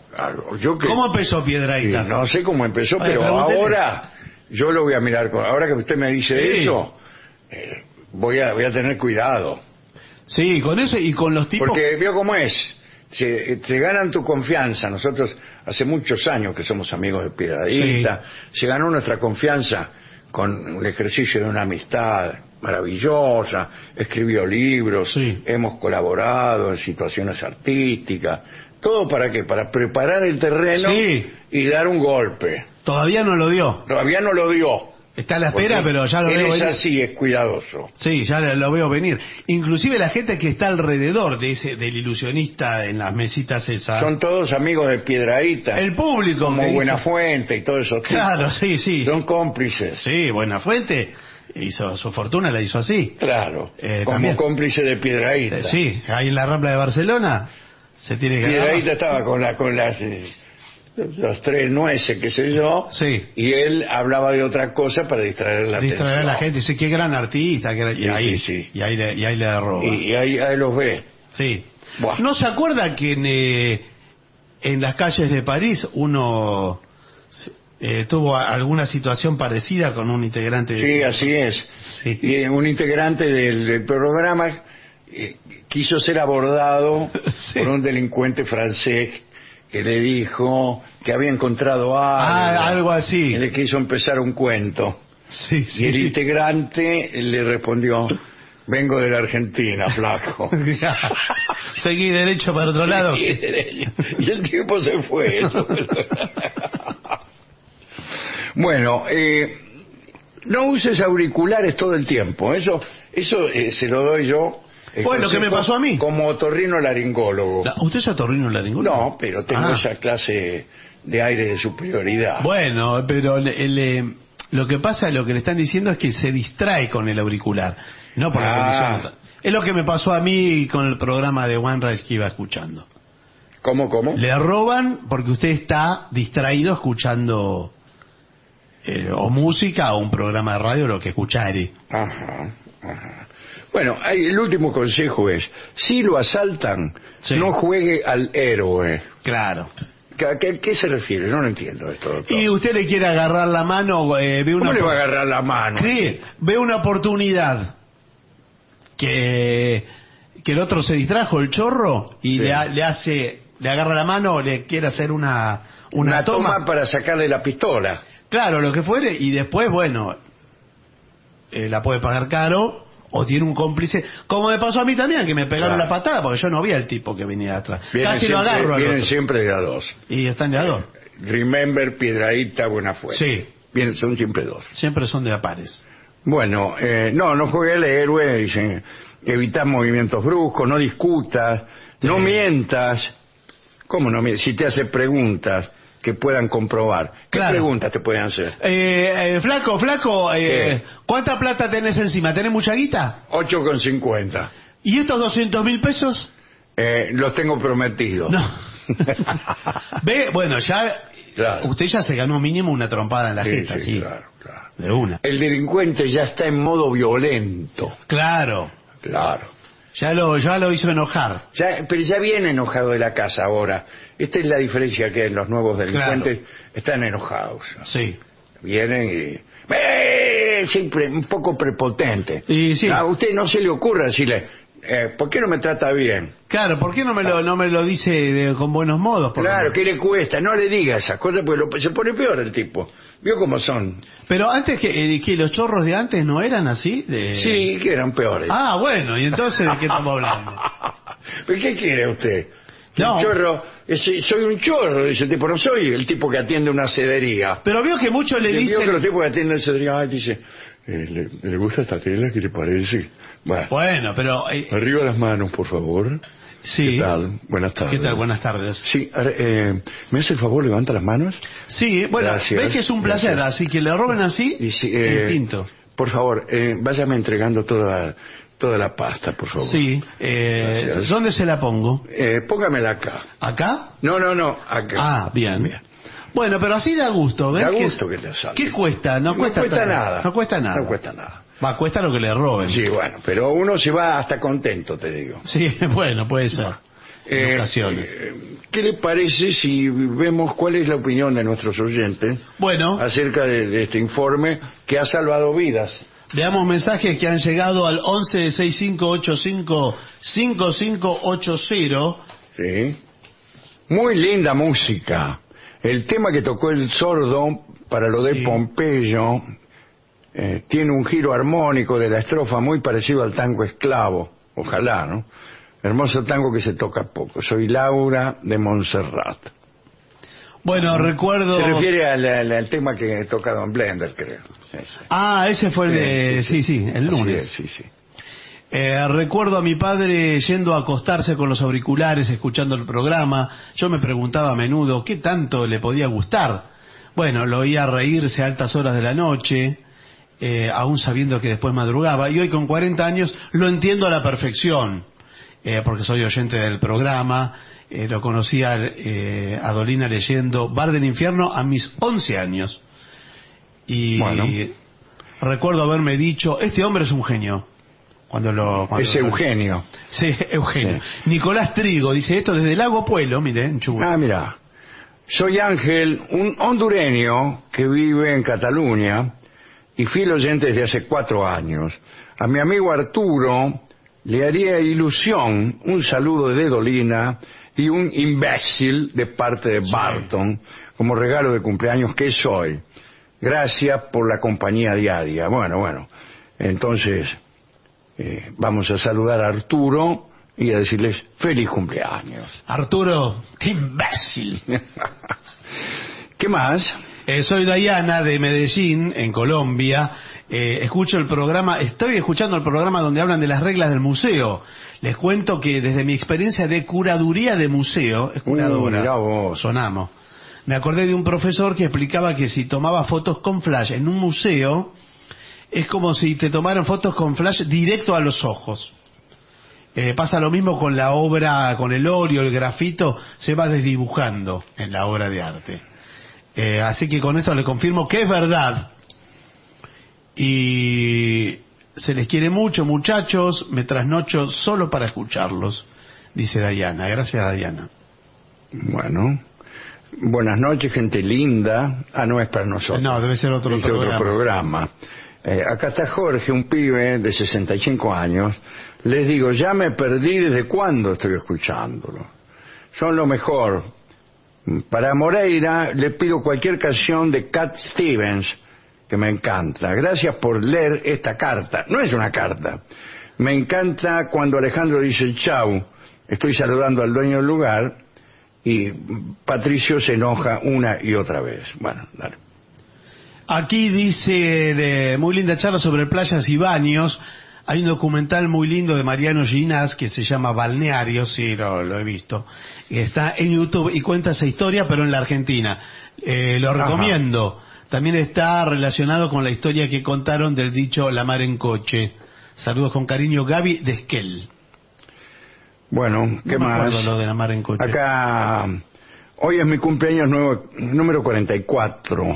¿Cómo empezó Piedrahíta? No sé cómo empezó, pero ahora yo lo voy a mirar. Ahora que usted me dice eso, voy a tener cuidado. Sí, con eso y con los tipos... Porque veo cómo es. Se ganan tu confianza. Nosotros hace muchos años que somos amigos de Piedrahíta. Se ganó nuestra confianza con un ejercicio de una amistad maravillosa. Escribió libros, hemos colaborado en situaciones artísticas. ¿Todo para qué? Para preparar el terreno y dar un golpe. Todavía no lo dio. Todavía no lo dio. Está a la espera, pero ya lo veo venir. Él es así, es cuidadoso. Sí, ya lo veo venir. Inclusive la gente que está alrededor del ilusionista en las mesitas esas. Son todos amigos de Piedrahíta. El público. Como Buenafuente y todo eso. Claro, sí. Son cómplices. Sí, Buenafuente hizo su fortuna, la hizo así. Claro, como también. Cómplice de Piedrahíta. Sí, ahí en la Rambla de Barcelona se tiene que Piedrahíta estaba con las los 3 nueces, qué sé yo, y él hablaba de otra cosa para distraer la atención. A la gente, dice, qué gran artista, y ahí le derroba. Y ahí los ve. Sí. Buah. ¿No se acuerda que en las calles de París uno tuvo alguna situación parecida con un integrante? Sí, así es. Sí. Y un integrante del programa quiso ser abordado por un delincuente francés que le dijo que había encontrado algo así. Y le quiso empezar un cuento. Sí, sí. Y el integrante le respondió: vengo de la Argentina, flaco. Seguí derecho para otro lado. Seguí derecho. Y el tipo se fue. Bueno, no uses auriculares todo el tiempo. Eso se lo doy yo. Bueno, ¿qué me pasó a mí? Como otorrinolaringólogo. ¿Usted es otorrinolaringólogo? No, pero tengo esa clase de aire de superioridad. Bueno, pero lo que pasa, lo que le están diciendo es que se distrae con el auricular. No por la condición. Es lo que me pasó a mí con el programa de One Rise que iba escuchando. ¿Cómo? Le roban porque usted está distraído escuchando o música o un programa de radio, lo que escuchare. Ajá. Bueno, el último consejo es: si lo asaltan, no juegue al héroe. Claro. ¿A qué se refiere? No lo entiendo esto, doctor. Y usted le quiere agarrar la mano, ve una... ¿Cómo le va a agarrar la mano? Sí, ve una oportunidad que el otro se distrajo, el chorro, y le agarra la mano, o le quiere hacer una toma para sacarle la pistola. Claro, lo que fuere, y después, bueno, la puede pagar caro, o tiene un cómplice, como me pasó a mí también, que me pegaron la patada, porque yo no vi al tipo que venía de atrás. Casi lo agarro. Vienen siempre de a dos. Y están de a dos. Remember, Piedrahíta, Buenafuente. Sí. Son siempre dos. Siempre son de a pares. Bueno, no juegue al héroe, dicen, evitar movimientos bruscos, no discutas, no mientas. ¿Cómo no mientas? Si te hace preguntas que puedan comprobar. ¿Qué preguntas te pueden hacer? Flaco, ¿cuánta plata tenés encima? ¿Tenés mucha guita? 8,50. ¿Y estos 200.000 pesos? Los tengo prometidos. No. Ve, bueno, ya usted ya se ganó mínimo una trompada en la jeta, sí. Claro. De una. El delincuente ya está en modo violento. Claro. Ya lo hizo enojar. Pero ya viene enojado de la casa ahora. Esta es la diferencia, que los nuevos delincuentes están enojados. Sí. Vienen y... siempre un poco prepotente. Y sí. A usted no se le ocurra decirle: ¿por qué no me trata bien? Claro, ¿por qué no me lo dice con buenos modos? Claro, ¿qué le cuesta? No le diga esas cosas porque se pone peor el tipo. ¿Vio cómo son? Pero antes que los chorros de antes no eran así. Sí, que eran peores. Ah, bueno, y entonces ¿de qué estamos hablando? ¿Pero qué quiere usted? No. Un chorro, soy un chorro, dice el tipo, no soy el tipo que atiende una cedería. Pero vio que muchos le dicen... Vio que los tipos que atienden una cedería, dice, ¿le gusta esta tela? ¿Qué le parece? Bueno, pero... Arriba las manos, por favor. Sí. ¿Qué tal? Buenas tardes. ¿Qué tal? Buenas tardes. Sí, ¿me hace el favor, levanta las manos? Sí, bueno, gracias, ves que es un placer, así que le roben así, distinto. Por favor, váyame entregando toda la pasta, por favor. Sí, ¿dónde se la pongo? Póngamela acá. ¿Acá? No, acá. Ah, bien. Bueno, pero así da gusto, ¿ves? Da gusto que te salga. ¿Qué cuesta? No cuesta nada. No cuesta nada. No cuesta nada. Cuesta lo que le roben. Sí, bueno, pero uno se va hasta contento, te digo. Sí, bueno, puede ser. En ocasiones. ¿Qué le parece si vemos cuál es la opinión de nuestros oyentes acerca de este informe que ha salvado vidas? Veamos mensajes que han llegado al 11-6585-5580. Sí. Muy linda música. El tema que tocó el sordo para lo de Pompeyo tiene un giro armónico de la estrofa muy parecido al tango esclavo. Ojalá, ¿no? Hermoso tango que se toca poco. Soy Laura de Montserrat. Bueno, recuerdo... Se refiere al tema que he tocado en Blender, creo. Sí. Ah, ese fue el de... Sí, el lunes. Sí. Recuerdo a mi padre yendo a acostarse con los auriculares, escuchando el programa. Yo me preguntaba a menudo qué tanto le podía gustar. Bueno, lo oía reírse a altas horas de la noche, aún sabiendo que después madrugaba. Y hoy con 40 años lo entiendo a la perfección, porque soy oyente del programa. Lo conocí a Dolina leyendo Bar del Infierno a mis 11 años. Y recuerdo haberme dicho, este hombre es un genio. Es Eugenio. Sí, Eugenio. Sí. Nicolás Trigo dice esto desde Lago Puelo, mire, en Chubut. Ah, mira. Soy Ángel, un hondureño que vive en Cataluña y fiel oyente desde hace 4 años. A mi amigo Arturo le haría ilusión un saludo de Dolina y un imbécil de parte de Barton, como regalo de cumpleaños que soy. Gracias por la compañía diaria. Bueno, entonces vamos a saludar a Arturo y a decirles feliz cumpleaños. Arturo, qué imbécil. ¿Qué más? Soy Diana de Medellín, en Colombia. Estoy escuchando el programa donde hablan de las reglas del museo. Les cuento que desde mi experiencia de curaduría de museo, es curadora, mirá vos. sonamos, me acordé de un profesor que explicaba que si tomaba fotos con flash en un museo, es como si te tomaran fotos con flash directo a los ojos. Pasa lo mismo con la obra, con el óleo, el grafito, se va desdibujando en la obra de arte. Así que con esto le confirmo que es verdad. Y se les quiere mucho, muchachos. Me trasnocho solo para escucharlos, dice Dayana. Gracias, Dayana. Bueno, buenas noches, gente linda. No es para nosotros. No, debe ser otro programa. Acá está Jorge, un pibe de 65 años. Les digo, ya me perdí desde cuándo estoy escuchándolo. Son lo mejor. Para Moreira le pido cualquier canción de Cat Stevens, que me encanta. Gracias por leer esta carta. No es una carta. Me encanta cuando Alejandro dice chau, estoy saludando al dueño del lugar, y Patricio se enoja una y otra vez. Bueno, dale. Aquí dice, muy linda charla sobre playas y baños. Hay un documental muy lindo de Mariano Ginás que se llama Balnearios, sí, lo he visto. Está en YouTube y cuenta esa historia, pero en la Argentina. Lo recomiendo. También está relacionado con la historia que contaron del dicho La mar en coche. Saludos con cariño, Gaby de Esquel. Bueno, ¿qué más? Lo de La mar en coche. Acá, hoy es mi cumpleaños número 44.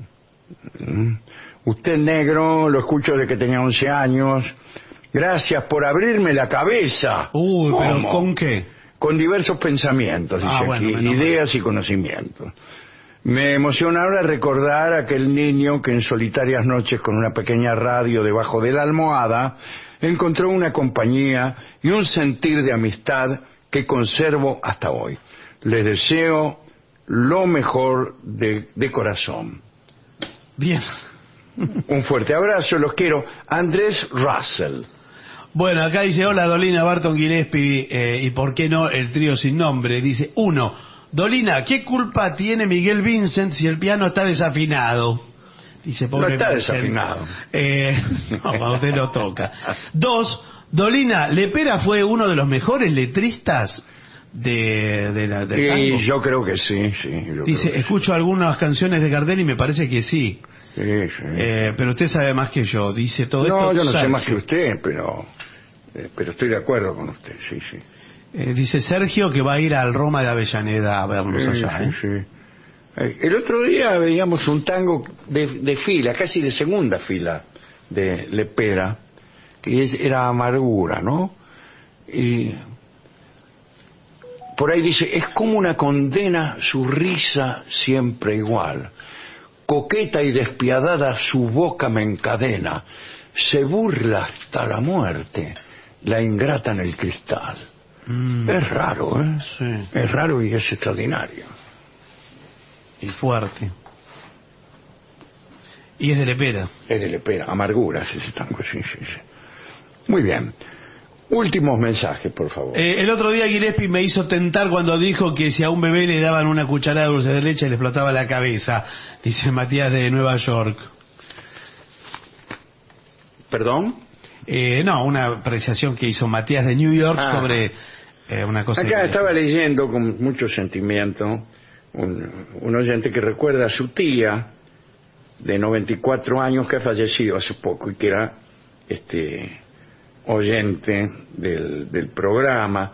Usted, negro, lo escucho desde que tenía 11 años. Gracias por abrirme la cabeza. Uy, ¿pero con qué? Con diversos pensamientos, dice aquí, ideas y conocimientos. Me emociona ahora recordar a aquel niño que en solitarias noches con una pequeña radio debajo de la almohada encontró una compañía y un sentir de amistad que conservo hasta hoy. Les deseo lo mejor de corazón. Bien. Un fuerte abrazo, los quiero. Andrés Russell. Bueno, acá dice, hola Dolina, Barton Gillespie, y por qué no el trío sin nombre. Dice, 1. Dolina, ¿qué culpa tiene Miguel Vincent si el piano está desafinado? Dice, pobre no está Vincent. desafinado. No, cuando usted lo toca. 2. Dolina, Lepera fue uno de los mejores letristas de tango. Yo creo que sí. Dice, escucho algunas canciones de Gardel y me parece que sí. Sí. Pero usted sabe más que yo. Dice todo esto. No, yo no Sergio. sé más que usted, pero estoy de acuerdo con usted, sí. Dice Sergio que va a ir al Roma de Avellaneda a vernos allá. Sí. El otro día veíamos un tango de fila, casi de segunda fila, de Lepera, que era Amargura, ¿no? Y por ahí dice, es como una condena su risa siempre igual. Coqueta y despiadada su boca me encadena. Se burla hasta la muerte, la ingrata en el cristal. Es raro, ¿eh? Sí. Es raro y es extraordinario. Y fuerte. Y es de Lepera. Es de Lepera, Amarguras ese tango, sí. Muy bien. Últimos mensajes, por favor. El otro día Gillespie me hizo tentar cuando dijo que si a un bebé le daban una cucharada de dulce de leche le explotaba la cabeza, dice Matías de Nueva York. ¿Perdón? No, una apreciación que hizo Matías de New York sobre una cosa. Acá estaba leyendo con mucho sentimiento un oyente que recuerda a su tía de 94 años que ha fallecido hace poco y que era oyente del programa,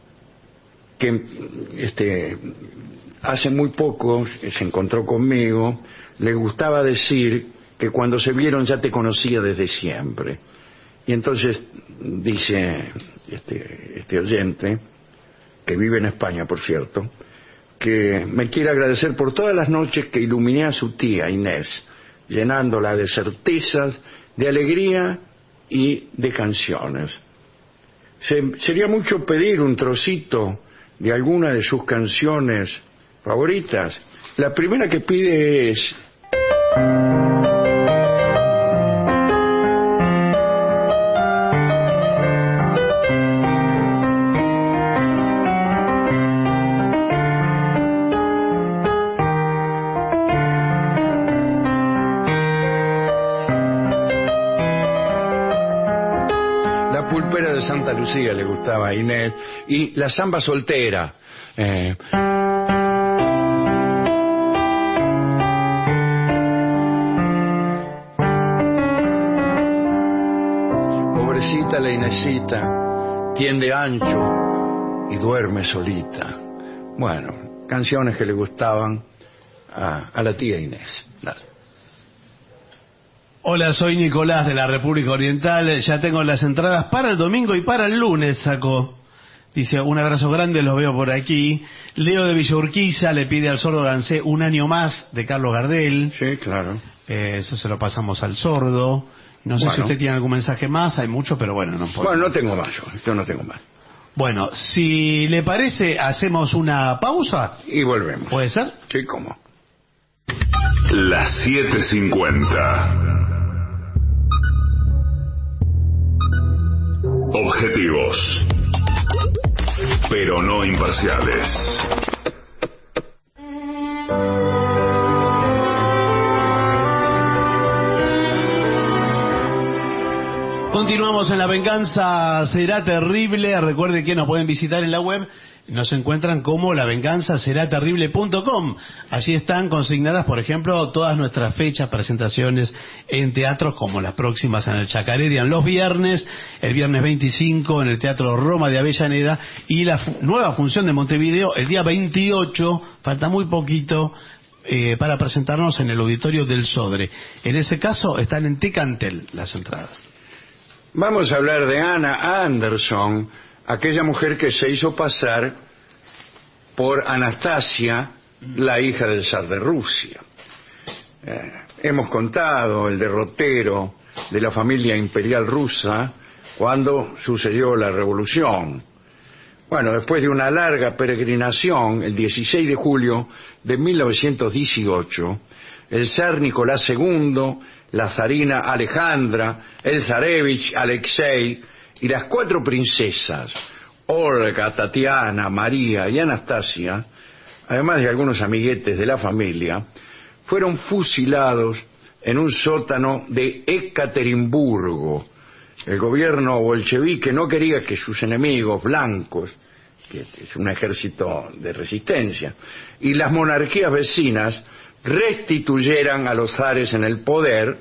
que hace muy poco se encontró conmigo. Le gustaba decir que cuando se vieron ya te conocía desde siempre. Y entonces dice este oyente, que vive en España por cierto, que me quiere agradecer por todas las noches que iluminé a su tía Inés, llenándola de certezas, de alegría y de canciones. Sería mucho pedir un trocito de alguna de sus canciones favoritas. La primera que pide es... La pulpera de Santa Lucía le gustaba a Inés, y la samba soltera. Pobrecita la Inesita, tiende ancho y duerme solita. Bueno, canciones que le gustaban a la tía Inés. Dale. Hola, soy Nicolás de la República Oriental. Ya tengo las entradas para el domingo y para el lunes, sacó. Dice, un abrazo grande, los veo por aquí. Leo de Villa Urquiza le pide al sordo Gansé Un año más, de Carlos Gardel. Sí, claro. Eso se lo pasamos al sordo. No sé si usted tiene algún mensaje más, hay mucho, pero bueno, no importa. Bueno, no tengo más, yo no tengo más. Bueno, si le parece, hacemos una pausa. Y volvemos. ¿Puede ser? Sí, ¿cómo? Las 7:50. Objetivos, pero no imparciales. Continuamos en La Venganza Será Terrible. Recuerden que nos pueden visitar en la web. Nos encuentran como lavenganzaseraterrible.com. Allí están consignadas, por ejemplo, todas nuestras fechas, presentaciones en teatros, como las próximas en el Chacarerian los viernes, el viernes 25 en el Teatro Roma de Avellaneda, y la nueva función de Montevideo el día 28, falta muy poquito, para presentarnos en el Auditorio del Sodre. En ese caso están en Tecantel las entradas. Vamos a hablar de Anna Anderson, aquella mujer que se hizo pasar por Anastasia, la hija del zar de Rusia. Hemos contado el derrotero de la familia imperial rusa cuando sucedió la revolución. Bueno, después de una larga peregrinación, el 16 de julio de 1918, el zar Nicolás II, la zarina Alejandra, el zarevich Alexei y las 4 princesas, Olga, Tatiana, María y Anastasia, además de algunos amiguetes de la familia, fueron fusilados en un sótano de Ekaterimburgo. El gobierno bolchevique no quería que sus enemigos blancos, que es un ejército de resistencia, y las monarquías vecinas restituyeran a los zares en el poder,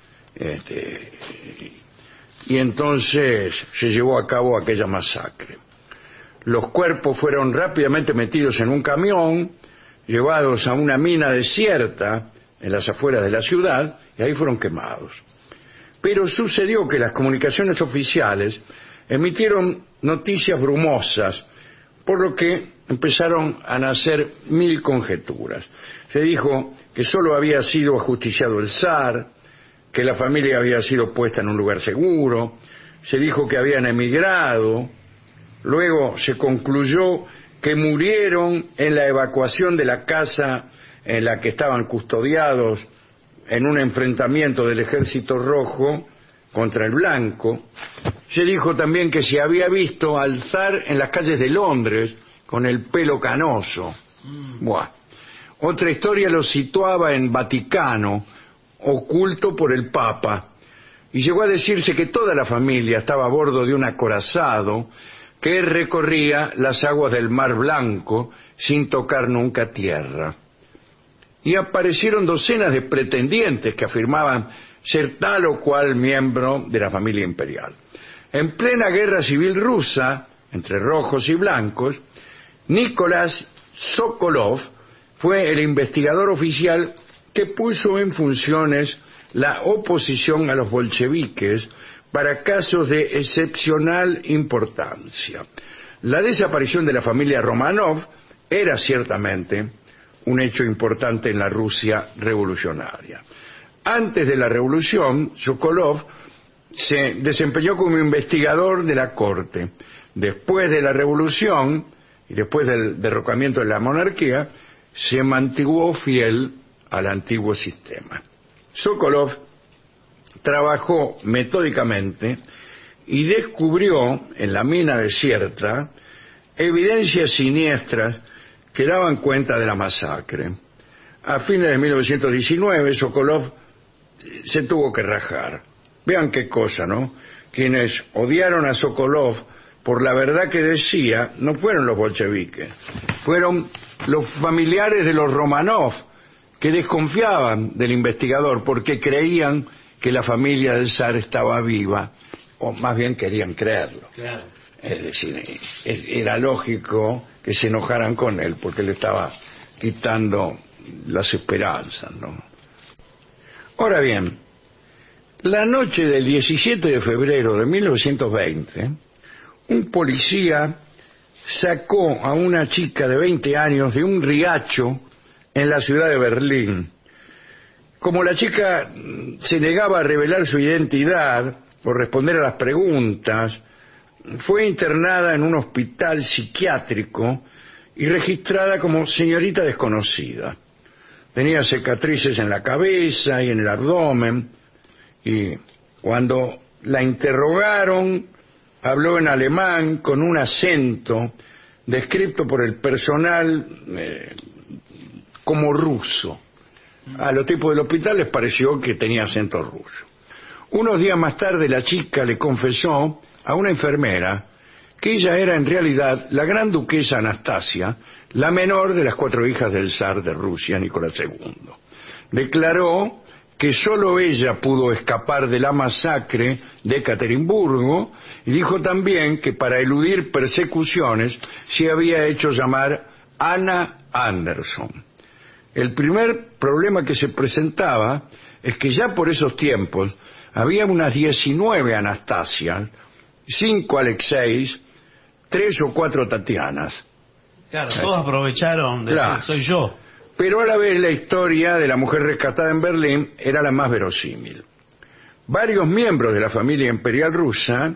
y entonces se llevó a cabo aquella masacre. Los cuerpos fueron rápidamente metidos en un camión, llevados a una mina desierta en las afueras de la ciudad, y ahí fueron quemados. Pero sucedió que las comunicaciones oficiales emitieron noticias brumosas, por lo que empezaron a nacer 1000 conjeturas. Se dijo que solo había sido ajusticiado el zar, que la familia había sido puesta en un lugar seguro, se dijo que habían emigrado, luego se concluyó que murieron en la evacuación de la casa en la que estaban custodiados en un enfrentamiento del Ejército Rojo contra el Blanco. Se dijo también que se había visto al zar en las calles de Londres con el pelo canoso. Buah. Otra historia lo situaba en Vaticano, oculto por el Papa, y llegó a decirse que toda la familia estaba a bordo de un acorazado que recorría las aguas del Mar Blanco sin tocar nunca tierra. Y aparecieron docenas de pretendientes que afirmaban ser tal o cual miembro de la familia imperial. En plena guerra civil rusa, entre rojos y blancos, Nicolás Sokolov fue el investigador oficial que puso en funciones la oposición a los bolcheviques para casos de excepcional importancia. La desaparición de la familia Romanov era ciertamente un hecho importante en la Rusia revolucionaria. Antes de la revolución, Sokolov se desempeñó como investigador de la corte. Después de la revolución, y después del derrocamiento de la monarquía, se mantuvo fiel al antiguo sistema. Sokolov trabajó metódicamente y descubrió en la mina desierta evidencias siniestras que daban cuenta de la masacre. A fines de 1919, Sokolov se tuvo que rajar. Vean qué cosa, ¿no? Quienes odiaron a Sokolov por la verdad que decía no fueron los bolcheviques, fueron los familiares de los Romanov, que desconfiaban del investigador porque creían que la familia del zar estaba viva, o más bien querían creerlo. Claro. Es decir, era lógico que se enojaran con él porque le estaba quitando las esperanzas, ¿no? Ahora bien, la noche del 17 de febrero de 1920, un policía sacó a una chica de 20 años de un riacho en la ciudad de Berlín. Como la chica se negaba a revelar su identidad por responder a las preguntas, fue internada en un hospital psiquiátrico y registrada como señorita desconocida. Tenía cicatrices en la cabeza y en el abdomen, y cuando la interrogaron habló en alemán con un acento descrito por el personal como ruso. A los tipos del hospital les pareció que tenía acento ruso. Unos días más tarde la chica le confesó a una enfermera que ella era en realidad la gran duquesa Anastasia, la menor de las 4 hijas del zar de Rusia, Nicolás II. Declaró que solo ella pudo escapar de la masacre de Ekaterimburgo y dijo también que para eludir persecuciones se había hecho llamar Anna Anderson. El primer problema que se presentaba es que ya por esos tiempos había unas 19 Anastasias, 5 Alexeis, 3 o 4 Tatianas. Claro, todos aprovecharon de Claro. decir, soy yo. Pero a la vez la historia de la mujer rescatada en Berlín era la más verosímil. Varios miembros de la familia imperial rusa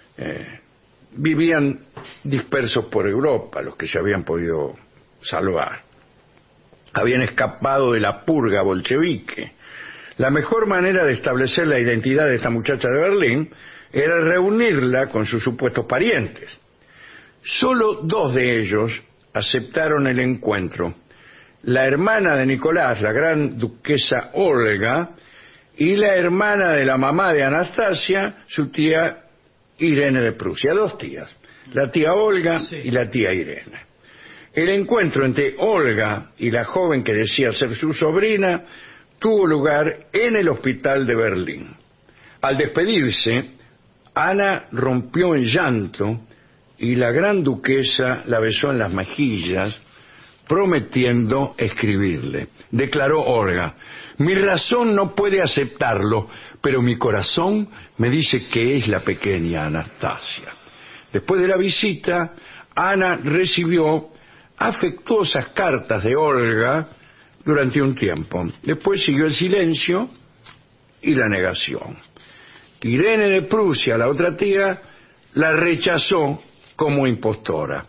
vivían dispersos por Europa, los que se habían podido salvar. Habían escapado de la purga bolchevique. La mejor manera de establecer la identidad de esta muchacha de Berlín era reunirla con sus supuestos parientes. Solo 2 de ellos aceptaron el encuentro: la hermana de Nicolás, la gran duquesa Olga, y la hermana de la mamá de Anastasia, su tía Irene de Prusia. 2 tías, la tía Olga y la tía Irene. El encuentro entre Olga y la joven que decía ser su sobrina tuvo lugar en el hospital de Berlín. Al despedirse, Ana rompió en llanto y la gran duquesa la besó en las mejillas, prometiendo escribirle. Declaró Olga: mi razón no puede aceptarlo, pero mi corazón me dice que es la pequeña Anastasia. Después de la visita, Ana recibió afectuosas cartas de Olga durante un tiempo. Después siguió el silencio y la negación. Irene de Prusia, la otra tía, la rechazó como impostora.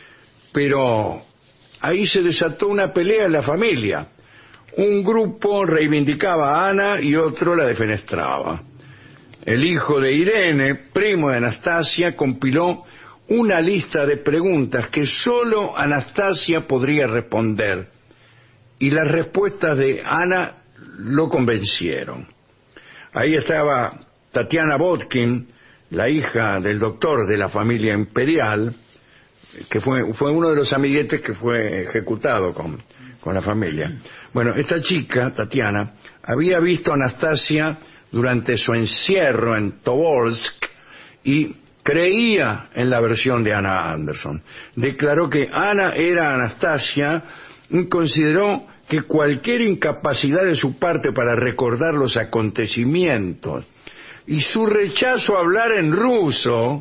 Pero ahí se desató una pelea en la familia. Un grupo reivindicaba a Ana y otro la defenestraba. El hijo de Irene, primo de Anastasia, compiló una lista de preguntas que solo Anastasia podría responder, y las respuestas de Ana lo convencieron. Ahí estaba Tatiana Botkin, la hija del doctor de la familia imperial, que fue uno de los amiguetes que fue ejecutado con la familia. Bueno, esta chica, Tatiana, había visto a Anastasia durante su encierro en Tobolsk y creía en la versión de Anna Anderson. Declaró que Ana era Anastasia y consideró que cualquier incapacidad de su parte para recordar los acontecimientos y su rechazo a hablar en ruso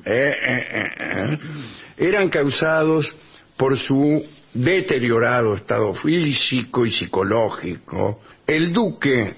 eran causados por su deteriorado estado físico y psicológico. El duque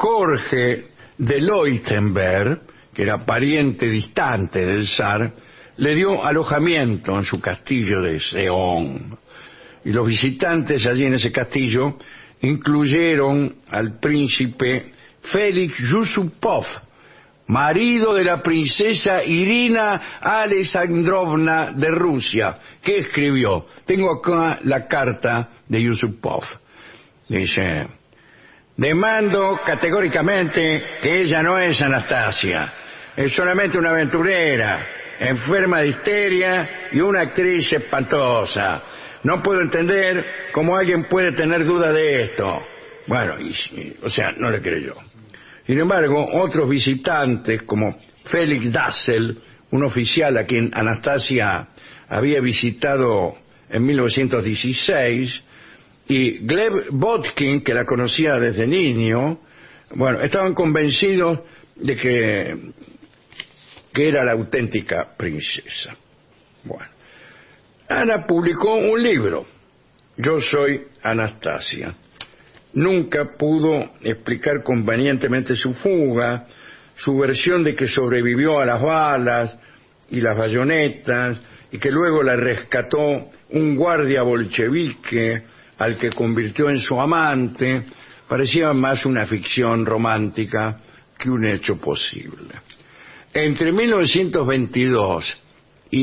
Jorge de Leuchtenberg, que era pariente distante del zar, le dio alojamiento en su castillo de Seón. Y los visitantes allí en ese castillo incluyeron al príncipe Félix Yusupov, marido de la princesa Irina Alexandrovna de Rusia, que escribió, tengo acá la carta de Yusupov, dice: demando categóricamente que ella no es Anastasia, es solamente una aventurera, enferma de histeria y una actriz espantosa. No puedo entender cómo alguien puede tener duda de esto. Bueno, o sea, no le creyó. Sin embargo, otros visitantes, como Félix Dassel, un oficial a quien Anastasia había visitado en 1916, y Gleb Botkin, que la conocía desde niño, bueno, estaban convencidos de que era la auténtica princesa. Bueno, Ana publicó un libro, Yo soy Anastasia. Nunca pudo explicar convenientemente su fuga, su versión de que sobrevivió a las balas y las bayonetas y que luego la rescató un guardia bolchevique al que convirtió en su amante. Parecía más una ficción romántica que un hecho posible. Entre 1922 y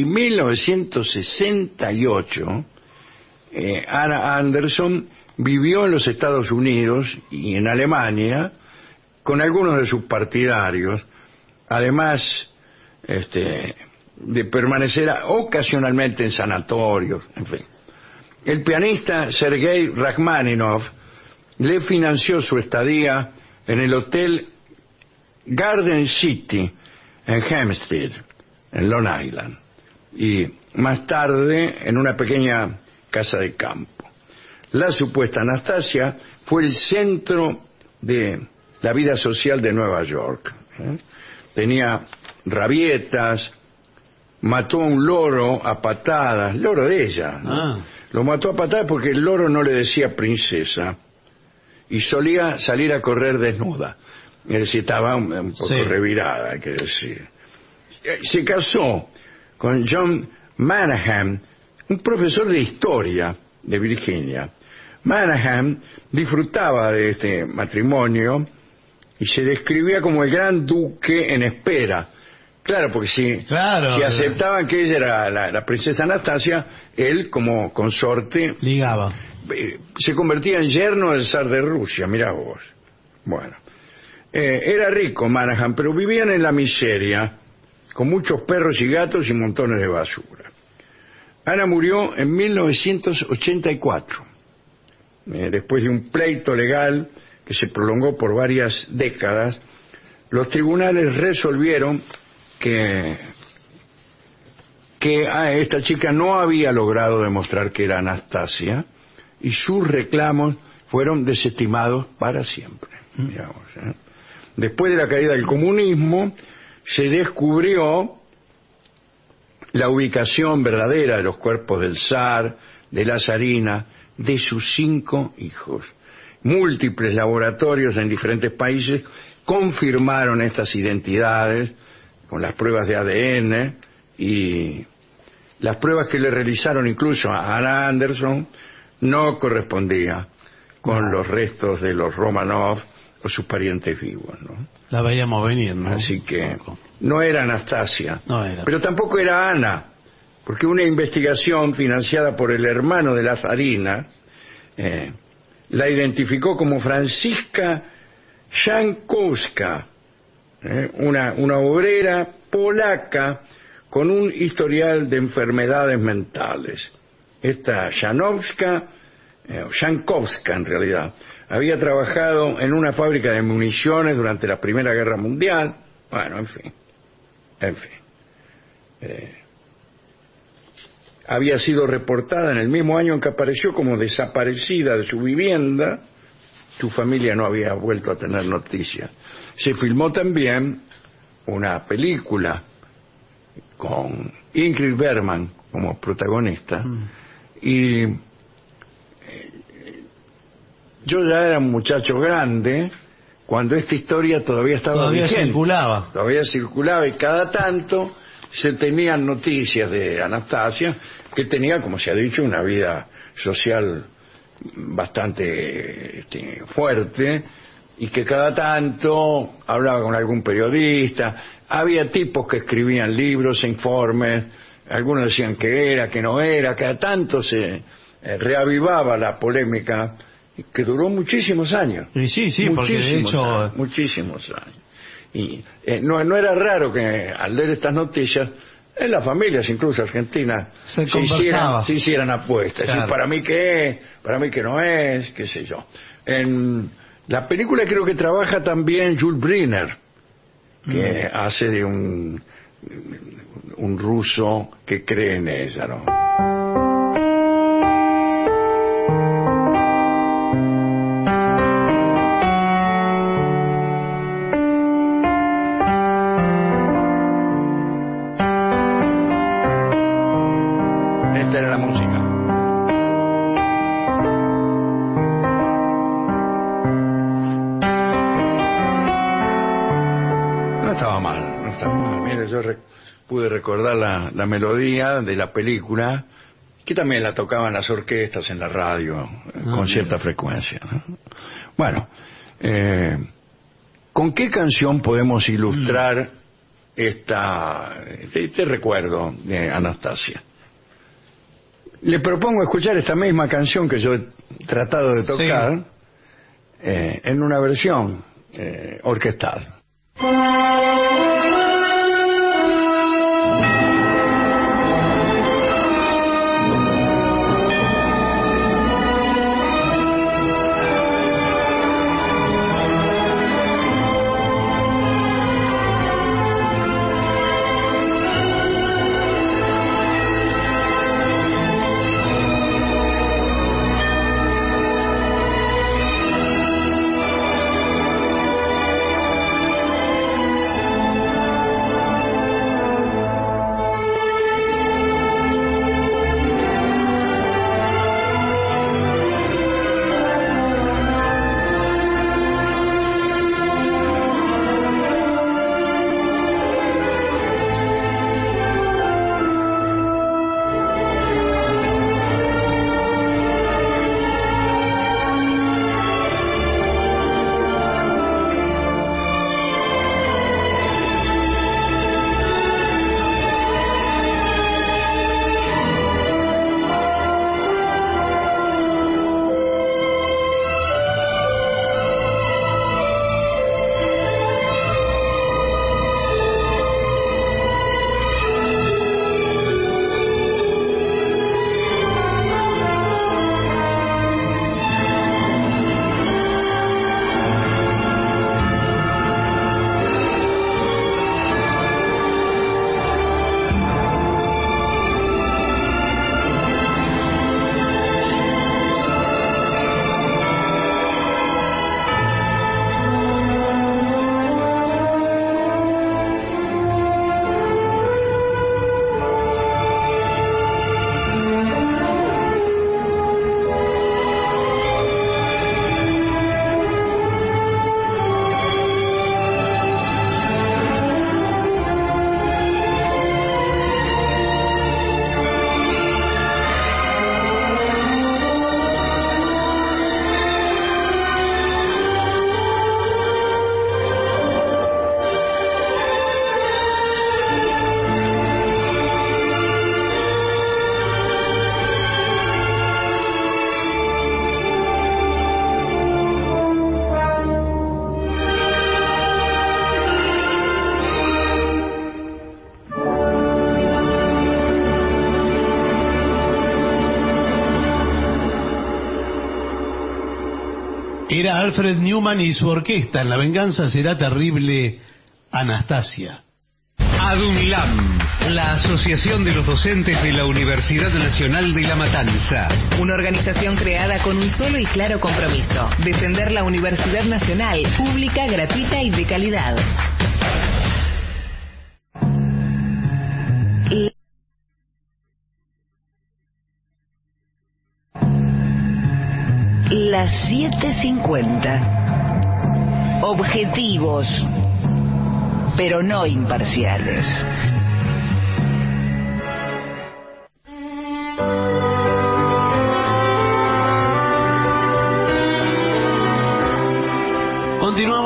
1968, Anna Anderson vivió en los Estados Unidos y en Alemania con algunos de sus partidarios, además de permanecer ocasionalmente en sanatorios, en fin. El pianista Sergei Rachmaninoff le financió su estadía en el hotel Garden City en Hempstead, en Long Island, y más tarde en una pequeña casa de campo. La supuesta Anastasia fue el centro de la vida social de Nueva York. Tenía rabietas, mató a un loro a patadas, loro de ella, ¿no? Lo mató a patadas porque el loro no le decía princesa y solía salir a correr desnuda. Es decir, estaba un poco revirada, hay que decir. Se casó con John Manahan, un profesor de historia de Virginia. Manahan disfrutaba de este matrimonio y se describía como el gran duque en espera. Claro, porque si aceptaban que ella era la princesa Anastasia, él como consorte ligaba. Se convertía en yerno del zar de Rusia, mirá vos. Bueno, era rico Manahan, pero vivían en la miseria, con muchos perros y gatos y montones de basura. Ana murió en 1984, después de un pleito legal que se prolongó por varias décadas. Los tribunales resolvieron que esta chica no había logrado demostrar que era Anastasia y sus reclamos fueron desestimados para siempre. Digamos, Después de la caída del comunismo se descubrió la ubicación verdadera de los cuerpos del zar, de la zarina, de sus 5 hijos. Múltiples laboratorios en diferentes países confirmaron estas identidades con las pruebas de ADN y las pruebas que le realizaron incluso a Anna Anderson no correspondía con los restos de los Romanov o sus parientes vivos, ¿no? La veíamos venir, ¿no? Así que no era Anastasia, no era. Pero tampoco era Ana, porque una investigación financiada por el hermano de la zarina la identificó como Franziska Jankowska, una obrera polaca con un historial de enfermedades mentales. Esta Jankowska en realidad, había trabajado en una fábrica de municiones durante la Primera Guerra Mundial. Bueno, en fin. Había sido reportada en el mismo año en que apareció como desaparecida de su vivienda. Su familia no había vuelto a tener noticias. Se filmó también una película con Ingrid Bergman como protagonista y yo ya era un muchacho grande cuando esta historia todavía estaba vigente. Circulaba. Todavía circulaba y cada tanto se tenían noticias de Anastasia, que tenía, como se ha dicho, una vida social bastante fuerte, y que cada tanto hablaba con algún periodista. Había tipos que escribían libros, informes, algunos decían que era, que no era. Cada tanto se reavivaba la polémica, que duró muchísimos años. Sí, porque de hecho... muchísimos años. Y no era raro que al leer estas noticias, en las familias, incluso argentinas, se hicieran apuestas. Claro. Es decir, para mí que es, para mí que no es, qué sé yo. En la película creo que trabaja también Jules Briner, que hace de un ruso que cree en ella, ¿no? Esta era la música. No estaba mal. Mire, yo pude recordar la melodía de la película, que también la tocaban las orquestas en la radio con cierta frecuencia, ¿no? Bueno, ¿con qué canción podemos ilustrar este recuerdo de Anastasia? Le propongo escuchar esta misma canción que yo he tratado de tocar, en una versión orquestal. Era Alfred Newman y su orquesta en La venganza será terrible, Anastasia. ADUNLAM, la Asociación de los Docentes de la Universidad Nacional de La Matanza. Una organización creada con un solo y claro compromiso: defender la Universidad Nacional, pública, gratuita y de calidad. Las 7:50. Objetivos, pero no imparciales.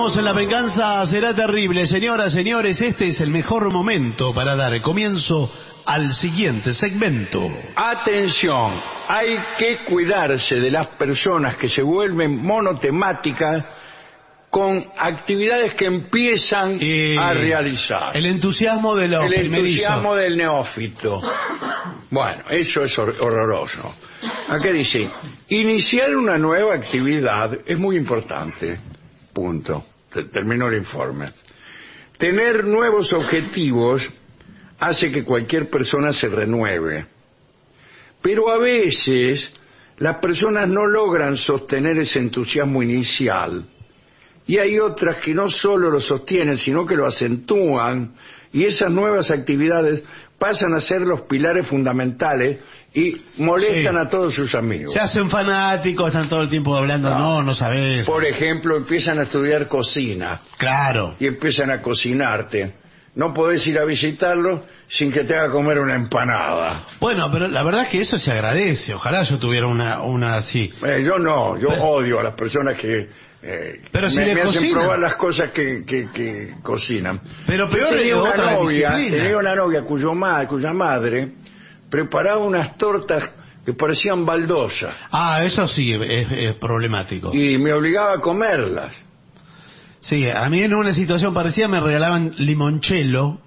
Continuamos en La Venganza Será Terrible. Señoras, señores, este es el mejor momento para dar comienzo al siguiente segmento. Atención, hay que cuidarse de las personas que se vuelven monotemáticas con actividades que empiezan a realizar. El entusiasmo de los El primerizos. entusiasmo del neófito. Bueno, eso es horroroso. Acá dice, iniciar una nueva actividad es muy importante. Punto. Terminó el informe. Tener nuevos objetivos hace que cualquier persona se renueve. Pero a veces las personas no logran sostener ese entusiasmo inicial. Y hay otras que no solo lo sostienen, sino que lo acentúan, y esas nuevas actividades pasan a ser los pilares fundamentales y molestan a todos sus amigos. Se hacen fanáticos, están todo el tiempo hablando, no sabés. Por ejemplo, empiezan a estudiar cocina. Claro. Y empiezan a cocinarte. No podés ir a visitarlos sin que te haga comer una empanada. Bueno, pero la verdad es que eso se agradece. Ojalá yo tuviera una así. Yo no, yo odio a las personas que pero si me hacen cocinan. probar las cosas que cocinan. Pero peor tenía es una otra novia, disciplina. tenía una novia cuya madre preparaba unas tortas que parecían baldosas. Eso sí es problemático. Y me obligaba a comerlas. Sí, a mí en una situación parecida me regalaban limoncello,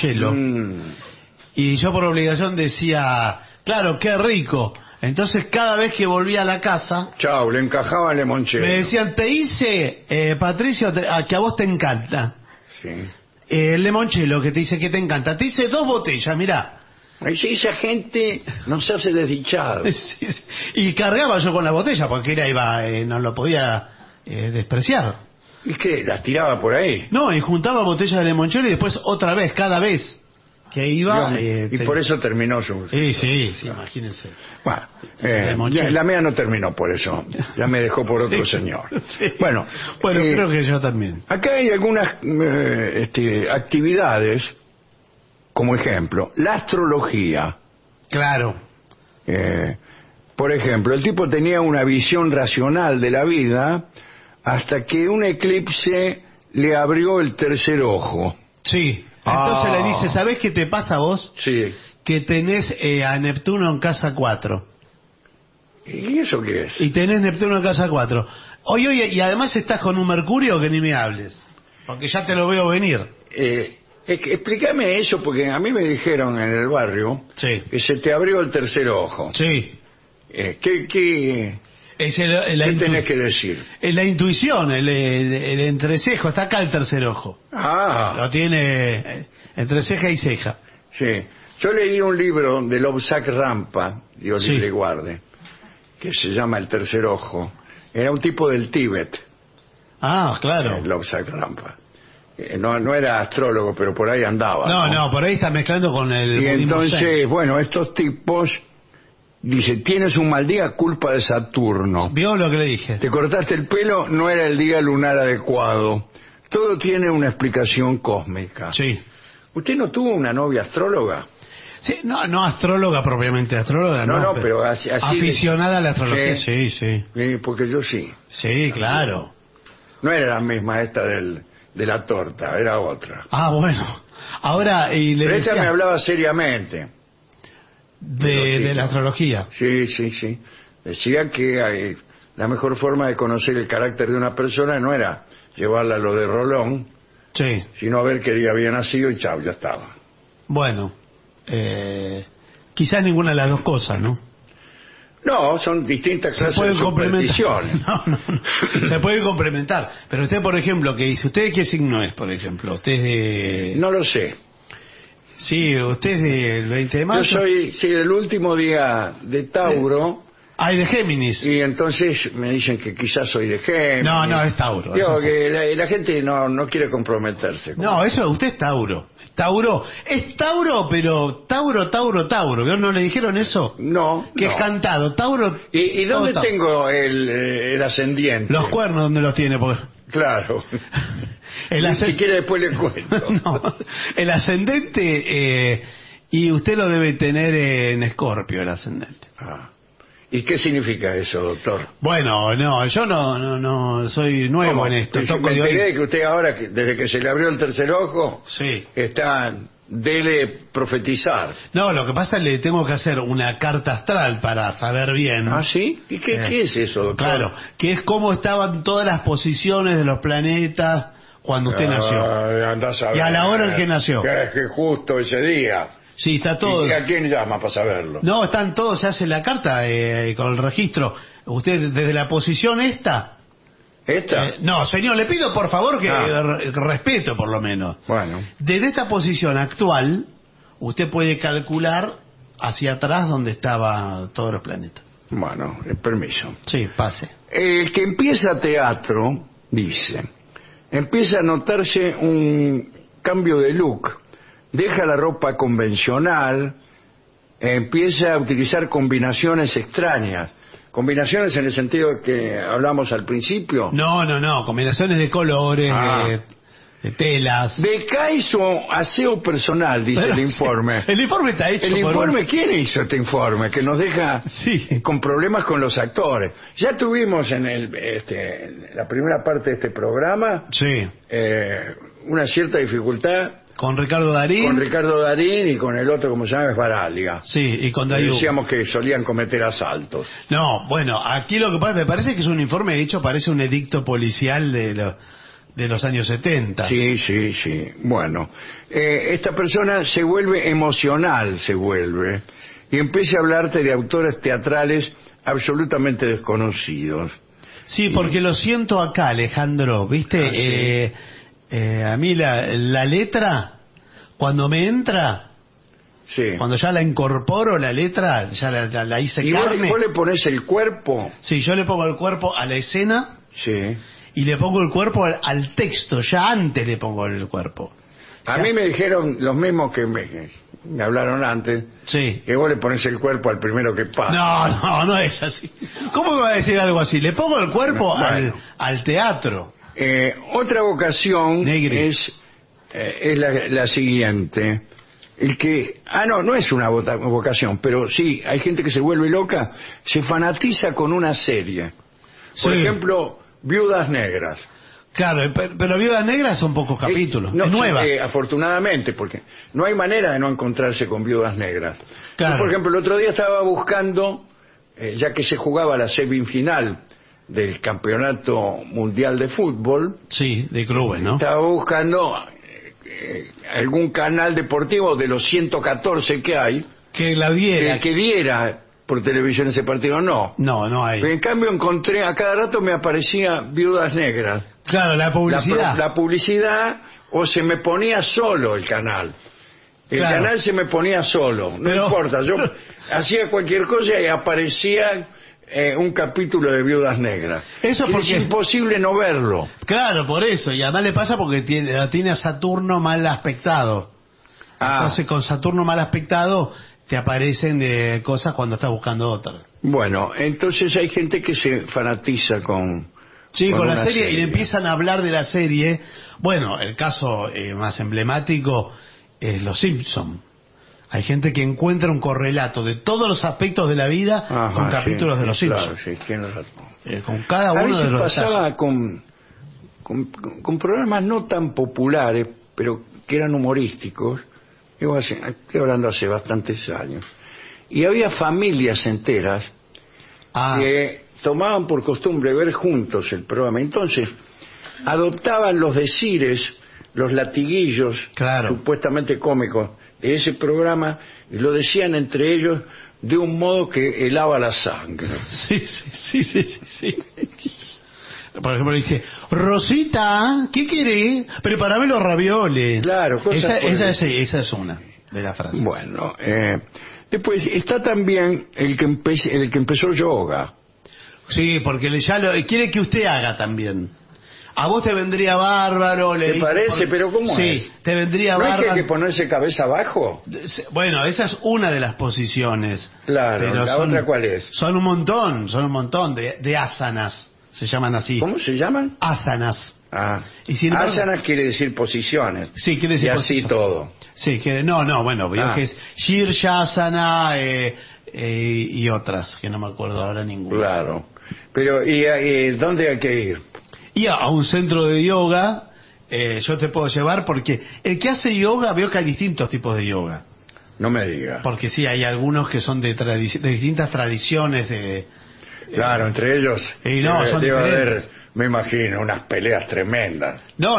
y yo por obligación decía, claro, qué rico. Entonces cada vez que volvía a la casa, Chau, le encajaba el limoncello. me decían, te hice, Patricio, que a vos te encanta. Sí. El limoncello que te dice que te encanta. Te hice 2 botellas, mirá. Esa gente no se hace desdichada. Y cargaba yo con la botella porque no lo podía despreciar. ¿Y qué? ¿Las tiraba por ahí? No, y juntaba botellas de limoncello y después otra vez, cada vez que iba... y por eso terminó su... Sí, imagínense. Bueno, la mía no terminó por eso. Ya me dejó por otro señor. Sí. Bueno, creo que yo también. Acá hay algunas actividades, como ejemplo, la astrología. Claro. Por ejemplo, el tipo tenía una visión racional de la vida hasta que un eclipse le abrió el tercer ojo. Sí. Entonces le dice, ¿sabés qué te pasa a vos? Sí. Que tenés a Neptuno en casa 4. ¿Y eso qué es? Y tenés Neptuno en casa 4. Oye, y además estás con un Mercurio que ni me hables. Porque ya te lo veo venir. Explícame eso, porque a mí me dijeron en el barrio que se te abrió el tercer ojo. Sí. ¿Qué tenés que decir? Es la intuición, el entrecejo. Está acá el tercer ojo. Lo tiene entre ceja y ceja. Sí. Yo leí un libro de Lobsang Rampa, Dios libre y guarde, que se llama El tercer ojo. Era un tipo del Tíbet. Claro. Lobsang Rampa. No era astrólogo, pero por ahí andaba. No, por ahí está mezclando con el... Y entonces, estos tipos... Dice, tienes un mal día, culpa de Saturno. ¿Vio lo que le dije? Te cortaste el pelo, no era el día lunar adecuado. Todo tiene una explicación cósmica. Sí. ¿Usted no tuvo una novia astróloga? Sí, no astróloga propiamente, astróloga no, pero así aficionada a la astrología, sí. Porque yo sí. Sí, claro. No era la misma esta de la torta, era otra. Bueno. Ahora, pero esta me hablaba seriamente. De la astrología. Sí. Decía que la mejor forma de conocer el carácter de una persona no era llevarla a lo de Rolón, sino a ver qué día había nacido y chao, ya estaba. Bueno, quizás ninguna de las dos cosas, ¿no? No, son distintas clases de supersticiones. No. Se pueden complementar. Pero usted, por ejemplo, ¿qué dice? ¿Usted qué signo es, por ejemplo? ¿Usted es de...? No lo sé. Sí, usted es del 20 de mayo. Yo soy del último día de Tauro. De Géminis. Y entonces me dicen que quizás soy de Géminis. No, es Tauro. Digo que la gente no quiere comprometerse. No, usted es Tauro. Es Tauro, pero Tauro. ¿No le dijeron eso? No. Que es cantado. Tauro. ¿Y dónde tengo el ascendiente? Los cuernos, ¿dónde los tiene? Porque... Claro. Si quiere después le cuento. No, el ascendente, y usted lo debe tener en Escorpio, el ascendente. ¿Y qué significa eso, doctor? Bueno, no, yo no soy nuevo ¿Cómo? en esto. Yo Toco me de enteré oído. de que usted ahora, desde que se le abrió el tercer ojo, Sí. está dele profetizar. No, lo que pasa es que le tengo que hacer una carta astral para saber bien. ¿Ah, sí? ¿Y qué es eso, doctor? Claro, que es cómo estaban todas las posiciones de los planetas cuando usted nació. Andás a Y a ver. la hora en que nació. Que justo ese día. Sí, está todo. ¿Y a quién llama para saberlo? No, están todos, se hace la carta con el registro. Usted desde la posición esta. ¿Esta? No, señor, le pido por favor que Ah. respeto por lo menos. Bueno. Desde esta posición actual, usted puede calcular hacia atrás donde estaban todos los planetas. Bueno, permiso. Sí, pase. El que empieza teatro, dice, empieza a notarse un cambio de look, deja la ropa convencional, empieza a utilizar combinaciones extrañas. Combinaciones en el sentido que hablamos al principio. No, combinaciones de colores, de telas. Decae su aseo personal, dice Pero, el informe. El informe está hecho ¿El por informe quién hizo este informe? Que nos deja Sí. con problemas con los actores. Ya tuvimos en la primera parte de este programa Sí, una cierta dificultad con Ricardo Darín. con Ricardo Darín y con el otro, como se llama, Esbaraglia. Sí, y con Darín. Decíamos que solían cometer asaltos. No, bueno, aquí lo que pasa, me parece que es un informe hecho, parece un edicto policial de los años 70. Sí. Bueno, esta persona se vuelve emocional, y empieza a hablarte de autores teatrales absolutamente desconocidos. Sí, porque lo siento acá, Alejandro, ¿viste? A mí la letra, cuando me entra, Sí. cuando ya la incorporo, la letra, ya la hice ¿Y carne. vos le pones el cuerpo? Sí, yo le pongo el cuerpo a la escena Sí. y le pongo el cuerpo al texto, ya antes le pongo el cuerpo. A Ya. mí me dijeron los mismos que me hablaron antes, Sí. que vos le pones el cuerpo al primero que pasa. No es así. ¿Cómo me va a decir algo así? Le pongo el cuerpo Bueno. al teatro. Otra vocación Negri. es la siguiente. El que, no es una vocación, pero sí, hay gente que se vuelve loca, se fanatiza con una serie. Por Sí. ejemplo, Viudas Negras. Claro, pero Viudas Negras son pocos capítulos. No, es nueva. afortunadamente, porque no hay manera de no encontrarse con Viudas Negras. Claro. Yo, por ejemplo, el otro día estaba buscando, ya que se jugaba la semifinal del Campeonato Mundial de Fútbol, Sí, de clubes, ¿no? estaba buscando algún canal deportivo de los 114 que hay, Que la viera. que diera por televisión ese partido. No. No hay. En cambio encontré, a cada rato me aparecía Viudas Negras. Claro, la publicidad. La publicidad, o se me ponía solo el canal. El Claro. canal se me ponía solo, no Pero- importa. Yo hacía cualquier cosa y aparecía un capítulo de Viudas Negras. Eso Que porque- es imposible no verlo. Claro, por eso. Y además le pasa porque tiene a Saturno mal aspectado. Entonces con Saturno mal aspectado te aparecen cosas cuando estás buscando otra. Bueno, entonces hay gente que se fanatiza con la una serie y le empiezan a hablar de la serie. Bueno, el caso más emblemático es Los Simpson. Hay gente que encuentra un correlato de todos los aspectos de la vida Ajá, con capítulos sí, de Los claro, Simpson. sí, tiene razón. Con cada A uno veces de los pasaba detalles. con programas no tan populares, pero que eran humorísticos. Estoy hablando hace bastantes años. Y había familias enteras que tomaban por costumbre ver juntos el programa. Entonces, adoptaban los decires, los latiguillos Claro. supuestamente cómicos de ese programa y lo decían entre ellos de un modo que helaba la sangre. Sí. Por ejemplo, dice, Rosita, ¿qué quiere? Prepárame los ravioles. Claro, cosas por esa es una de las frases. Bueno, después está también el que empezó yoga. Sí, porque quiere que usted haga también. A vos te vendría bárbaro. ¿Te parece? ¿Pero cómo es? Sí, te vendría ¿No bárbaro. hay que ponerse cabeza abajo? Bueno, esa es una de las posiciones. Claro, Pero ¿la otra cuál es? Son un montón de asanas, se llaman así. ¿Cómo se llaman? Asanas. Y sin embargo- Asanas quiere decir posiciones. Sí, quiere decir y así posición. todo. Sí, bueno, veo que es Shirshasana, y otras, que no me acuerdo ahora ninguna. Claro. Pero, ¿y dónde hay que ir? Y a un centro de yoga, yo te puedo llevar, porque el que hace yoga, veo que hay distintos tipos de yoga. No me digas. Porque sí, hay algunos que son de distintas tradiciones Claro, entre ellos y no, son debe haber, diferentes. me imagino, unas peleas tremendas. No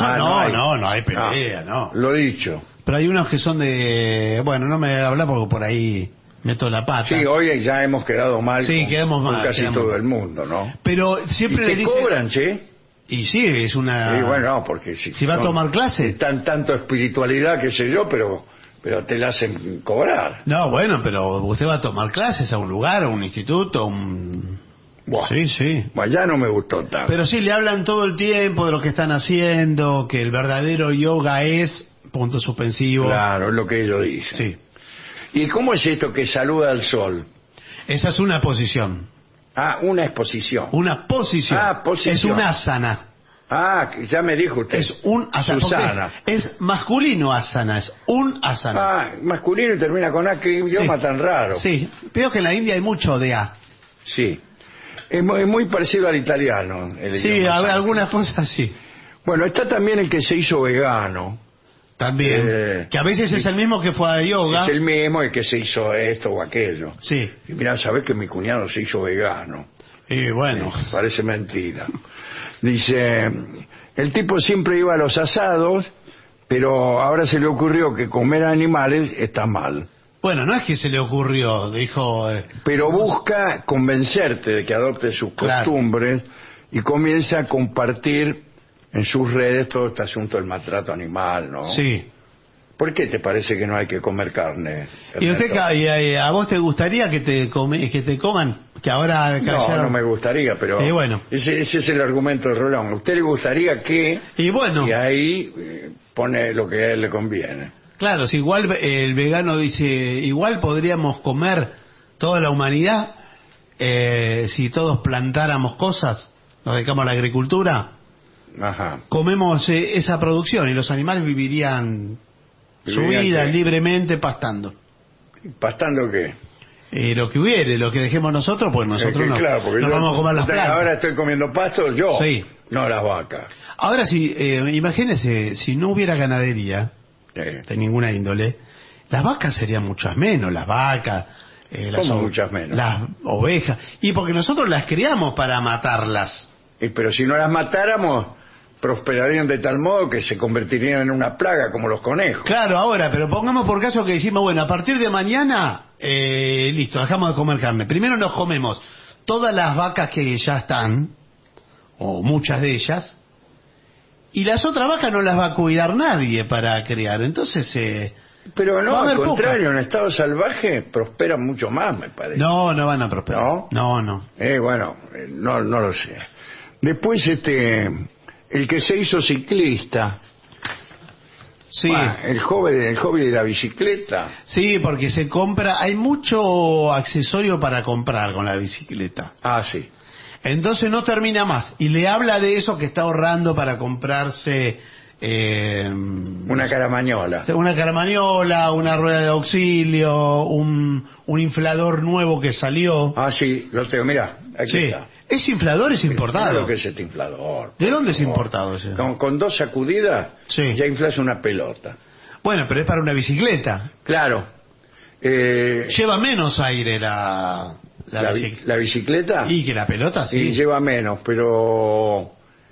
hay pelea, no. Lo dicho. Pero hay unos que son de... Bueno, no me habla porque por ahí meto la pata. Sí, hoy ya hemos quedado mal Sí, quedamos con mal, casi quedamos todo mal. el mundo, ¿no? Pero siempre ¿Y le qué dicen... cobran, che? Y sí, es una... Y bueno, no, porque si va a tomar clases. Tanto espiritualidad, qué sé yo, pero te la hacen cobrar. No, bueno, pero usted va a tomar clases a un lugar, a un instituto, a un... Buah. Sí, sí. Bueno, ya no me gustó tanto. Pero sí, le hablan todo el tiempo de lo que están haciendo, que el verdadero yoga es... Punto suspensivo. Claro, es lo que ellos dicen. Sí. ¿Y cómo es esto que saluda al sol? Esa es una posición. Ah, una exposición. Una posición. Ah, posición. Es un asana. Ah, ya me dijo usted. Es un asana. Susana. Es masculino asana, es un asana. Ah, masculino y termina con A, qué idioma Sí. tan raro. Sí, veo que en la India hay mucho de A. Sí. Es muy parecido al italiano. El Sí, idioma sánscrito. algunas cosas sí. Bueno, está también el que se hizo vegano. También. Que a veces es el mismo que fue a yoga. Es el mismo el que se hizo esto o aquello. Sí. Y mirá, sabés que mi cuñado se hizo vegano. Y bueno. Sí, parece mentira. Dice, el tipo siempre iba a los asados, pero ahora se le ocurrió que comer animales está mal. Bueno, no es que se le ocurrió, dijo... Pero busca convencerte de que adoptes sus Claro. costumbres y comienza a compartir en sus redes todo este asunto del maltrato animal, ¿no? Sí. ¿Por qué te parece que no hay que comer carne? ¿Y usted, Ernesto? a vos te gustaría que te coman? Que ahora... No me gustaría, pero Y bueno. ese es el argumento de Rolón. ¿A usted le gustaría que...? Y bueno, Y ahí pone lo que a él le conviene. claro, si igual el vegano dice, igual podríamos comer toda la humanidad si todos plantáramos cosas, nos dedicamos a la agricultura, Ajá. comemos esa producción y los animales vivirían su ¿Vivirían vida qué? libremente pastando. ¿Pastando qué? Lo que hubiere, lo que dejemos nosotros, pues nosotros no, claro, porque nos yo- vamos a comer las plantas. Ahora estoy comiendo pasto yo, Sí. no las vacas. Ahora sí, imagínese, si no hubiera ganadería de ninguna índole, las vacas serían muchas menos, las vacas, ¿Cómo muchas menos? las ovejas, y porque nosotros las criamos para matarlas. Pero si no las matáramos, prosperarían de tal modo que se convertirían en una plaga como los conejos. Claro, ahora, pero pongamos por caso que decimos, bueno, a partir de mañana, listo, dejamos de comer carne. Primero nos comemos todas las vacas que ya están, o muchas de ellas, y las otras vacas no las va a cuidar nadie para criar. Entonces, Pero va no, a al haber contrario, en estado salvaje prosperan mucho más, me parece. no van a prosperar. ¿No? No. Bueno, no lo sé. Después, el que se hizo ciclista, Sí. el hobby de la bicicleta. Sí, porque se compra, hay mucho accesorio para comprar con la bicicleta. Ah, sí. Entonces no termina más. Y le habla de eso que está ahorrando para comprarse Una caramañola. una carmañola, una rueda de auxilio, un inflador nuevo que salió. Ah, sí, lo tengo, mira, aquí Sí. está. ¿Es inflador? ¿Es Mira importado? lo que es este inflador. ¿De dónde es Por favor. importado ese? Con dos sacudidas Sí. ya inflas una pelota. Bueno, pero es para una bicicleta. Claro. Lleva menos aire la bicicleta. La bicicleta Y que la pelota, sí, sí. lleva menos, pero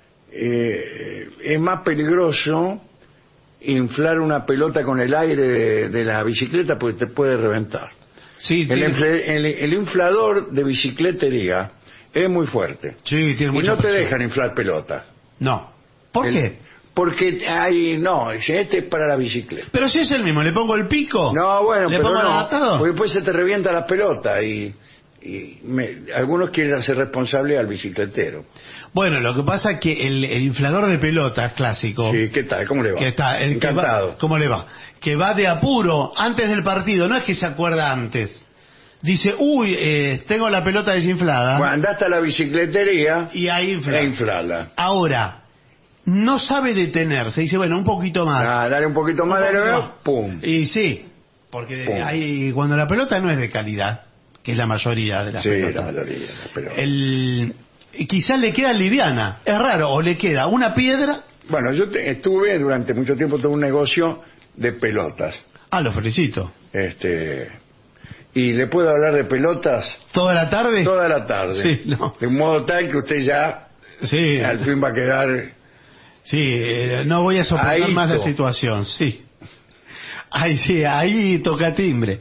es más peligroso inflar una pelota con el aire de la bicicleta porque te puede reventar. Sí, El inflador de bicicletería es muy fuerte. sí, tiene Y mucha no te presión. dejan inflar pelota. No. ¿Por qué? Porque este es para la bicicleta. Pero si es el mismo, le pongo el pico. No, bueno, le pero pongo el no, adaptador. porque después se te revienta la pelota y algunos quieren hacer responsable al bicicletero. Bueno, lo que pasa es que el inflador de pelotas clásico, Sí, ¿qué tal? ¿Cómo le va? que está, el que Encantado. va, ¿cómo le va? Que va de apuro antes del partido, no es que se acuerda antes. Dice, tengo la pelota desinflada. Bueno, andaste a la bicicletería Y ahí infla. e inflala. Ahora, no sabe detenerse, dice, bueno, un poquito más. Dale un poquito más de poquito nuevo, más. pum. Y sí, porque Pum. cuando la pelota no es de calidad, que es la mayoría de las Sí, pelotas. la mayoría. Pero... Quizás le queda liviana, es raro, o le queda una piedra. Bueno, yo estuve durante mucho tiempo todo un negocio de pelotas. Ah, lo felicito. Y le puedo hablar de pelotas ¿Toda la tarde? toda la tarde. Sí, no. De un modo tal que usted ya Sí, al fin va a quedar... sí, no voy a soportar Ahí más la to. situación, sí. Ahí sí, ahí toca timbre.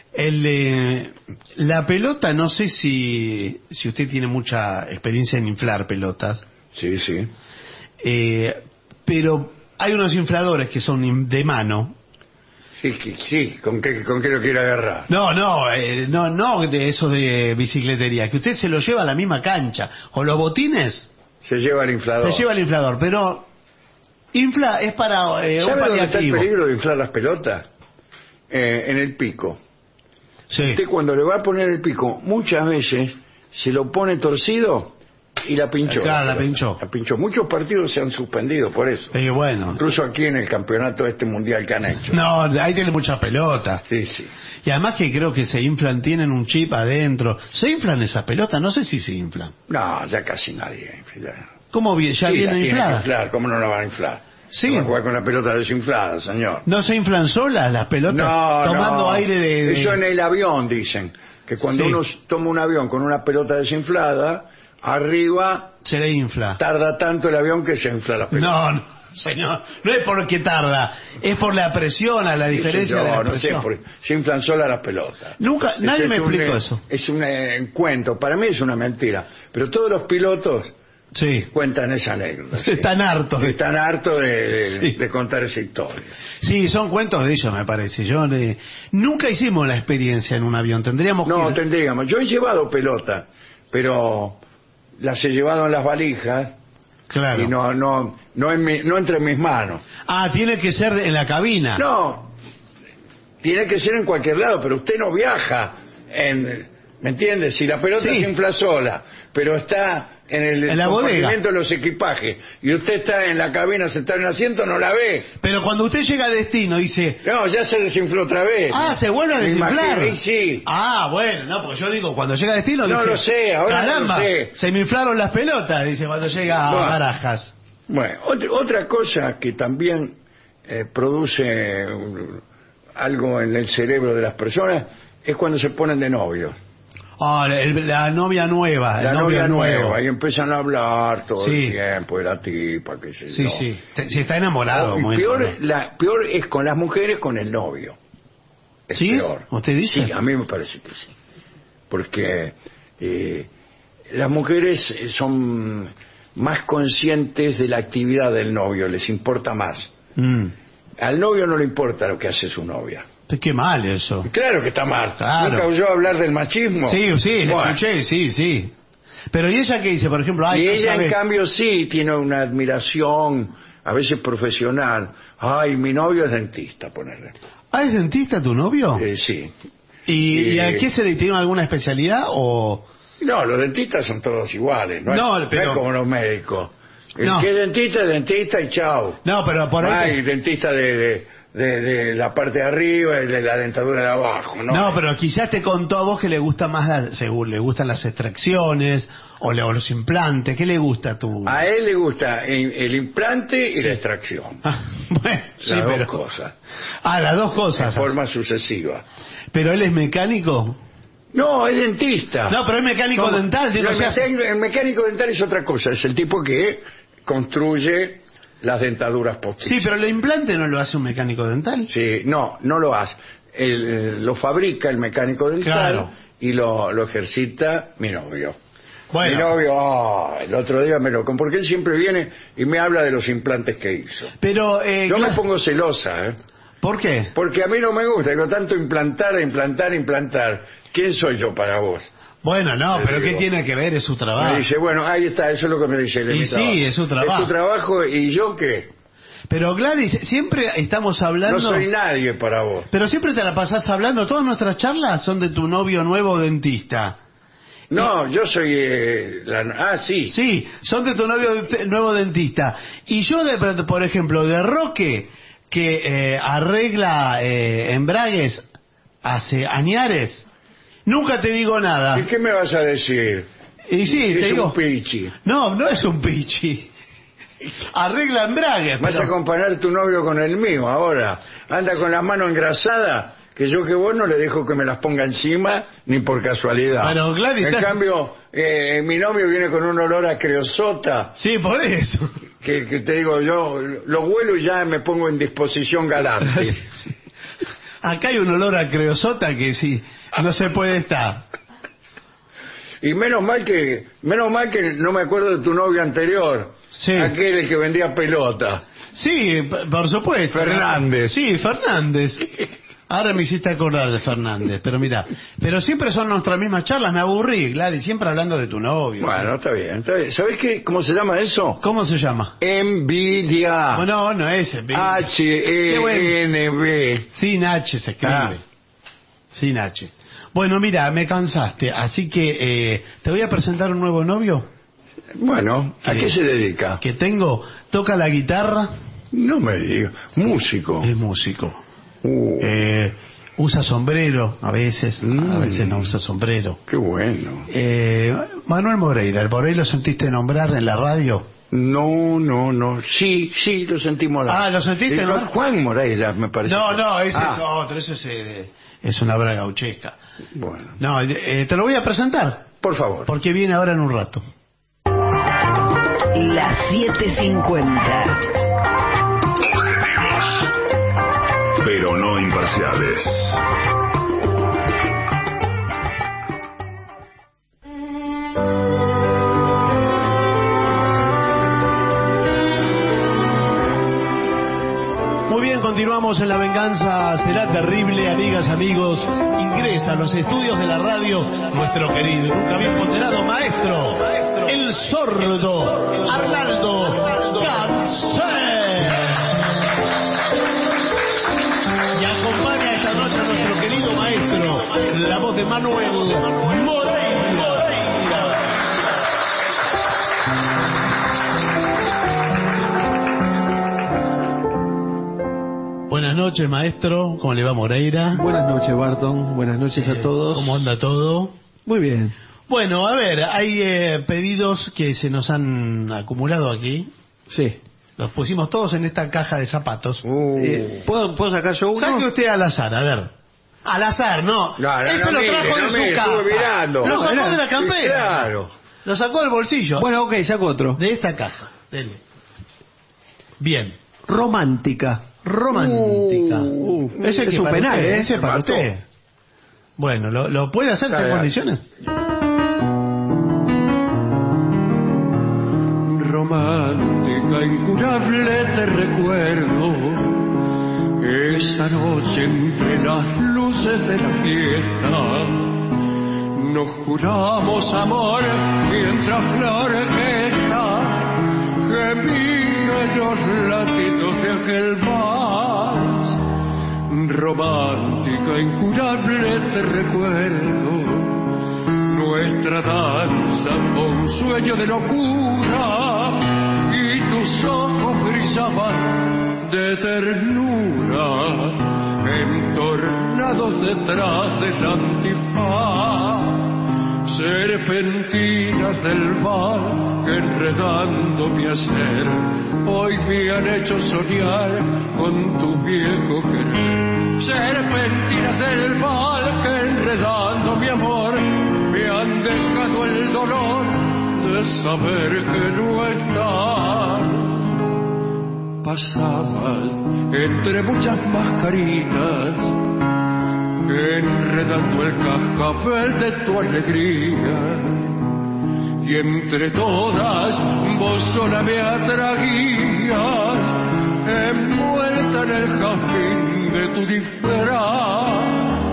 La pelota, no sé si usted tiene mucha experiencia en inflar pelotas, Sí, sí. pero hay unos infladores que son de mano. Sí, ¿con qué lo quiere agarrar? No de esos de bicicletería, que usted se lo lleva a la misma cancha. O los botines, Se lleva el inflador. se lleva el inflador, pero infla es para un ¿Sabe dónde está el paliativo. peligro de inflar las pelotas? En el pico. Sí. Usted cuando le va a poner el pico, muchas veces se lo pone torcido y la pinchó. Claro, la pelota. pinchó. La pinchó. Muchos partidos se han suspendido por eso. Bueno. Incluso aquí en el campeonato mundial que han hecho. No, ahí tiene mucha pelota. Sí, sí. Y además que creo que se inflan, tienen un chip adentro. ¿Se inflan esas pelotas? No sé si se inflan. No, ya casi nadie. ¿Cómo ya Sí, las vienen tienen que infladas? inflar. ¿Cómo no la van a inflar? Sí. Va a jugar con la pelota desinflada, señor. ¿No se inflan solas las pelotas? No, tomando no. aire de... Eso en el avión dicen. Que cuando Sí. uno toma un avión con una pelota desinflada, arriba Se le infla. tarda tanto el avión que se infla la pelota. No, señor. No es porque tarda. Es por la presión, a la diferencia de la No sé, presión. porque se inflan solas las pelotas. Nunca, nadie me Es explicó eso. Es un cuento. Para mí es una mentira. Pero todos los pilotos Sí. cuentan esa anécdota. sí. Están hartos. Están hartos Sí. de contar esa historia. Sí, son cuentos de ellos, me parece. Nunca hicimos la experiencia en un avión. Tendríamos No, que ir. tendríamos. Yo he llevado pelota, pero las he llevado en las valijas Claro. y no entre mis manos. Ah, tiene que ser en la cabina. No, tiene que ser en cualquier lado, pero usted no viaja ¿me entiende? Si la pelota Sí. se infla sola, pero está en la bodega. compartimento de los equipajes y usted está en la cabina sentado en el asiento, no la ve. Pero cuando usted llega a destino dice, No, ya se desinfló otra vez. ah, se vuelve a Me desinflar. imagino, y sí. Ah, bueno, no, porque yo digo, cuando llega a destino No dice, lo sé, ahora no caramba, lo sé. se me inflaron las pelotas, dice cuando llega a Bueno. Barajas. Bueno, otra cosa que también produce algo en el cerebro de las personas es cuando se ponen de novios. Ah, la novia nueva, el La novio novia nuevo. nueva y empiezan a hablar todo Sí. el tiempo de la tipa, qué sé Sí, yo. sí, si está enamorado. Y muy peor, enamorado. peor es con las mujeres con el novio. Es ¿Sí? peor. ¿Usted dice? Sí, a mí me parece que sí. Porque las mujeres son más conscientes de la actividad del novio, les importa más. Al novio no le importa lo que hace su novia. Qué mal eso. Claro que está mal. Claro. ¿Nunca oyó hablar del machismo? Sí, sí, le Bueno. escuché, sí. Pero ¿y ella qué dice? Por ejemplo, ay, Y no ella, sabe- en cambio, sí tiene una admiración, a veces profesional. Ay, mi novio es dentista, ponerle. Ah, ¿es dentista tu novio? Sí. ¿Y a qué se le tiene alguna especialidad o...? No, los dentistas son todos iguales, ¿no? No, No pero- es como los médicos. El No. que es dentista y chao. No, pero por ahí... Hay dentista de la parte de arriba y de la dentadura de abajo, ¿no? No, pero quizás te contó a vos que le gusta más, según le gustan las extracciones o los implantes. ¿Qué le gusta a tu...? A él le gusta el implante y la extracción. Ah, bueno, sí, Las dos pero... cosas. Ah, las dos De cosas. forma sucesiva. ¿Pero él es mecánico? No, es dentista. No, pero es mecánico ¿Cómo? dental. Digo, No, o sea, el mecánico dental es otra cosa. Es el tipo que construye las dentaduras postizas. sí, pero el implante no lo hace un mecánico dental. Sí, no lo hace. Lo fabrica el mecánico dental Claro. y lo ejercita mi novio. Bueno. Mi novio, el otro día me lo... Porque él siempre viene y me habla de los implantes que hizo. Pero, Yo me claro, pongo celosa, ¿eh? ¿por qué? Porque a mí no me gusta. Digo, tanto implantar. ¿Quién soy yo para vos? Bueno, no, Le pero ¿qué digo. tiene que ver? Es su trabajo. Me dice, bueno, ahí está, eso es lo que me dice. Y sí, es su trabajo. Es su trabajo y yo qué. Pero Gladys, siempre estamos hablando... No soy nadie para vos. Pero siempre te la pasás hablando, todas nuestras charlas son de tu novio nuevo dentista. No, yo soy sí. Sí, son de tu novio nuevo dentista. Y yo, por ejemplo, de Roque, que arregla embragues hace añares, Nunca te digo nada. ¿Y qué me vas a decir? Y sí, te Es digo. un pichi. No, no es un pichi. Arregla embragues. Vas a comparar tu novio con el mío ahora. Anda con las manos engrasadas, que yo que vos no le dejo que me las ponga encima ni por casualidad. Pero, Gladys, en cambio, mi novio viene con un olor a creosota. Sí, por eso. Que te digo, yo lo huelo y ya me pongo en disposición galante. Acá hay un olor a creosota que sí, no se puede estar. Y menos mal que no me acuerdo de tu novio anterior. Sí. Aquel el que vendía pelota. Sí, por supuesto. Fernández. Sí, Fernández. Ahora me hiciste acordar de Fernández, pero mira, pero siempre son nuestras mismas charlas, me aburrí, Gladys, siempre hablando de tu novio. Bueno, está bien, está bien. ¿Sabés qué? ¿Cómo se llama eso? ¿Cómo se llama? Envidia. No, no es envidia. H-E-N-B. Sin H se escribe. Sin H. Bueno, mira, me cansaste, así que te voy a presentar un nuevo novio. Bueno, ¿a qué se dedica? Que tengo, toca la guitarra. No me digas. Músico. Es músico. Usa sombrero a veces no usa sombrero. Qué bueno. Manuel Moreira, ¿por ahí lo sentiste nombrar en la radio? No. Sí, lo sentimos. ¿lo sentiste? ¿No? Juan Moreira, me parece. No, ese es otro, eso es una braga gauchesca. Bueno. No, te lo voy a presentar. Por favor. Porque viene ahora en un rato. Las 7:50. Pero no imparciales. Muy bien, continuamos en La Venganza Será Terrible, amigas, amigos. Ingresa a los estudios de la radio nuestro querido, nunca bien ponderado maestro, el sordo Arnaldo Gansé. Y acompaña esta noche a nuestro querido maestro, la voz de Manuel Moreira. Buenas noches, maestro. ¿Cómo le va, Moreira? Buenas noches, Barton. Buenas noches a todos. ¿Cómo anda todo? Muy bien. Bueno, a ver, hay pedidos que se nos han acumulado aquí. Sí. Los pusimos todos en esta caja de zapatos. ¿Puedo sacar yo uno? Saque usted al azar, a ver. Al azar, no. Eso lo trajo de su casa. Lo sacó de la campera. Claro. Lo sacó del bolsillo. Bueno, ok, saco otro. De esta caja. Dele. Bien. Romántica. Ese es un penal, usted, ¿eh? Ese para mató. usted. Bueno, ¿lo puede hacer en condiciones? Romántica, incurable te recuerdo. Esa noche entre las luces de la fiesta nos juramos amor mientras la orquesta gemía en los latidos de aquel vals. Romántica, incurable te recuerdo. Nuestra danza fue un sueño de locura y tus ojos brillaban de ternura, entornados detrás del antifaz, serpentinas del mar que enredando mi hacer hoy me han hecho soñar con tu viejo querer. Serpentinas del mar que enredando mi amor me han dejado el dolor de saber que no estás. Pasabas entre muchas mascaritas, enredando el cascabel de tu alegría, y entre todas vos sola me atraías, envuelta en el jazmín de tu disfraz.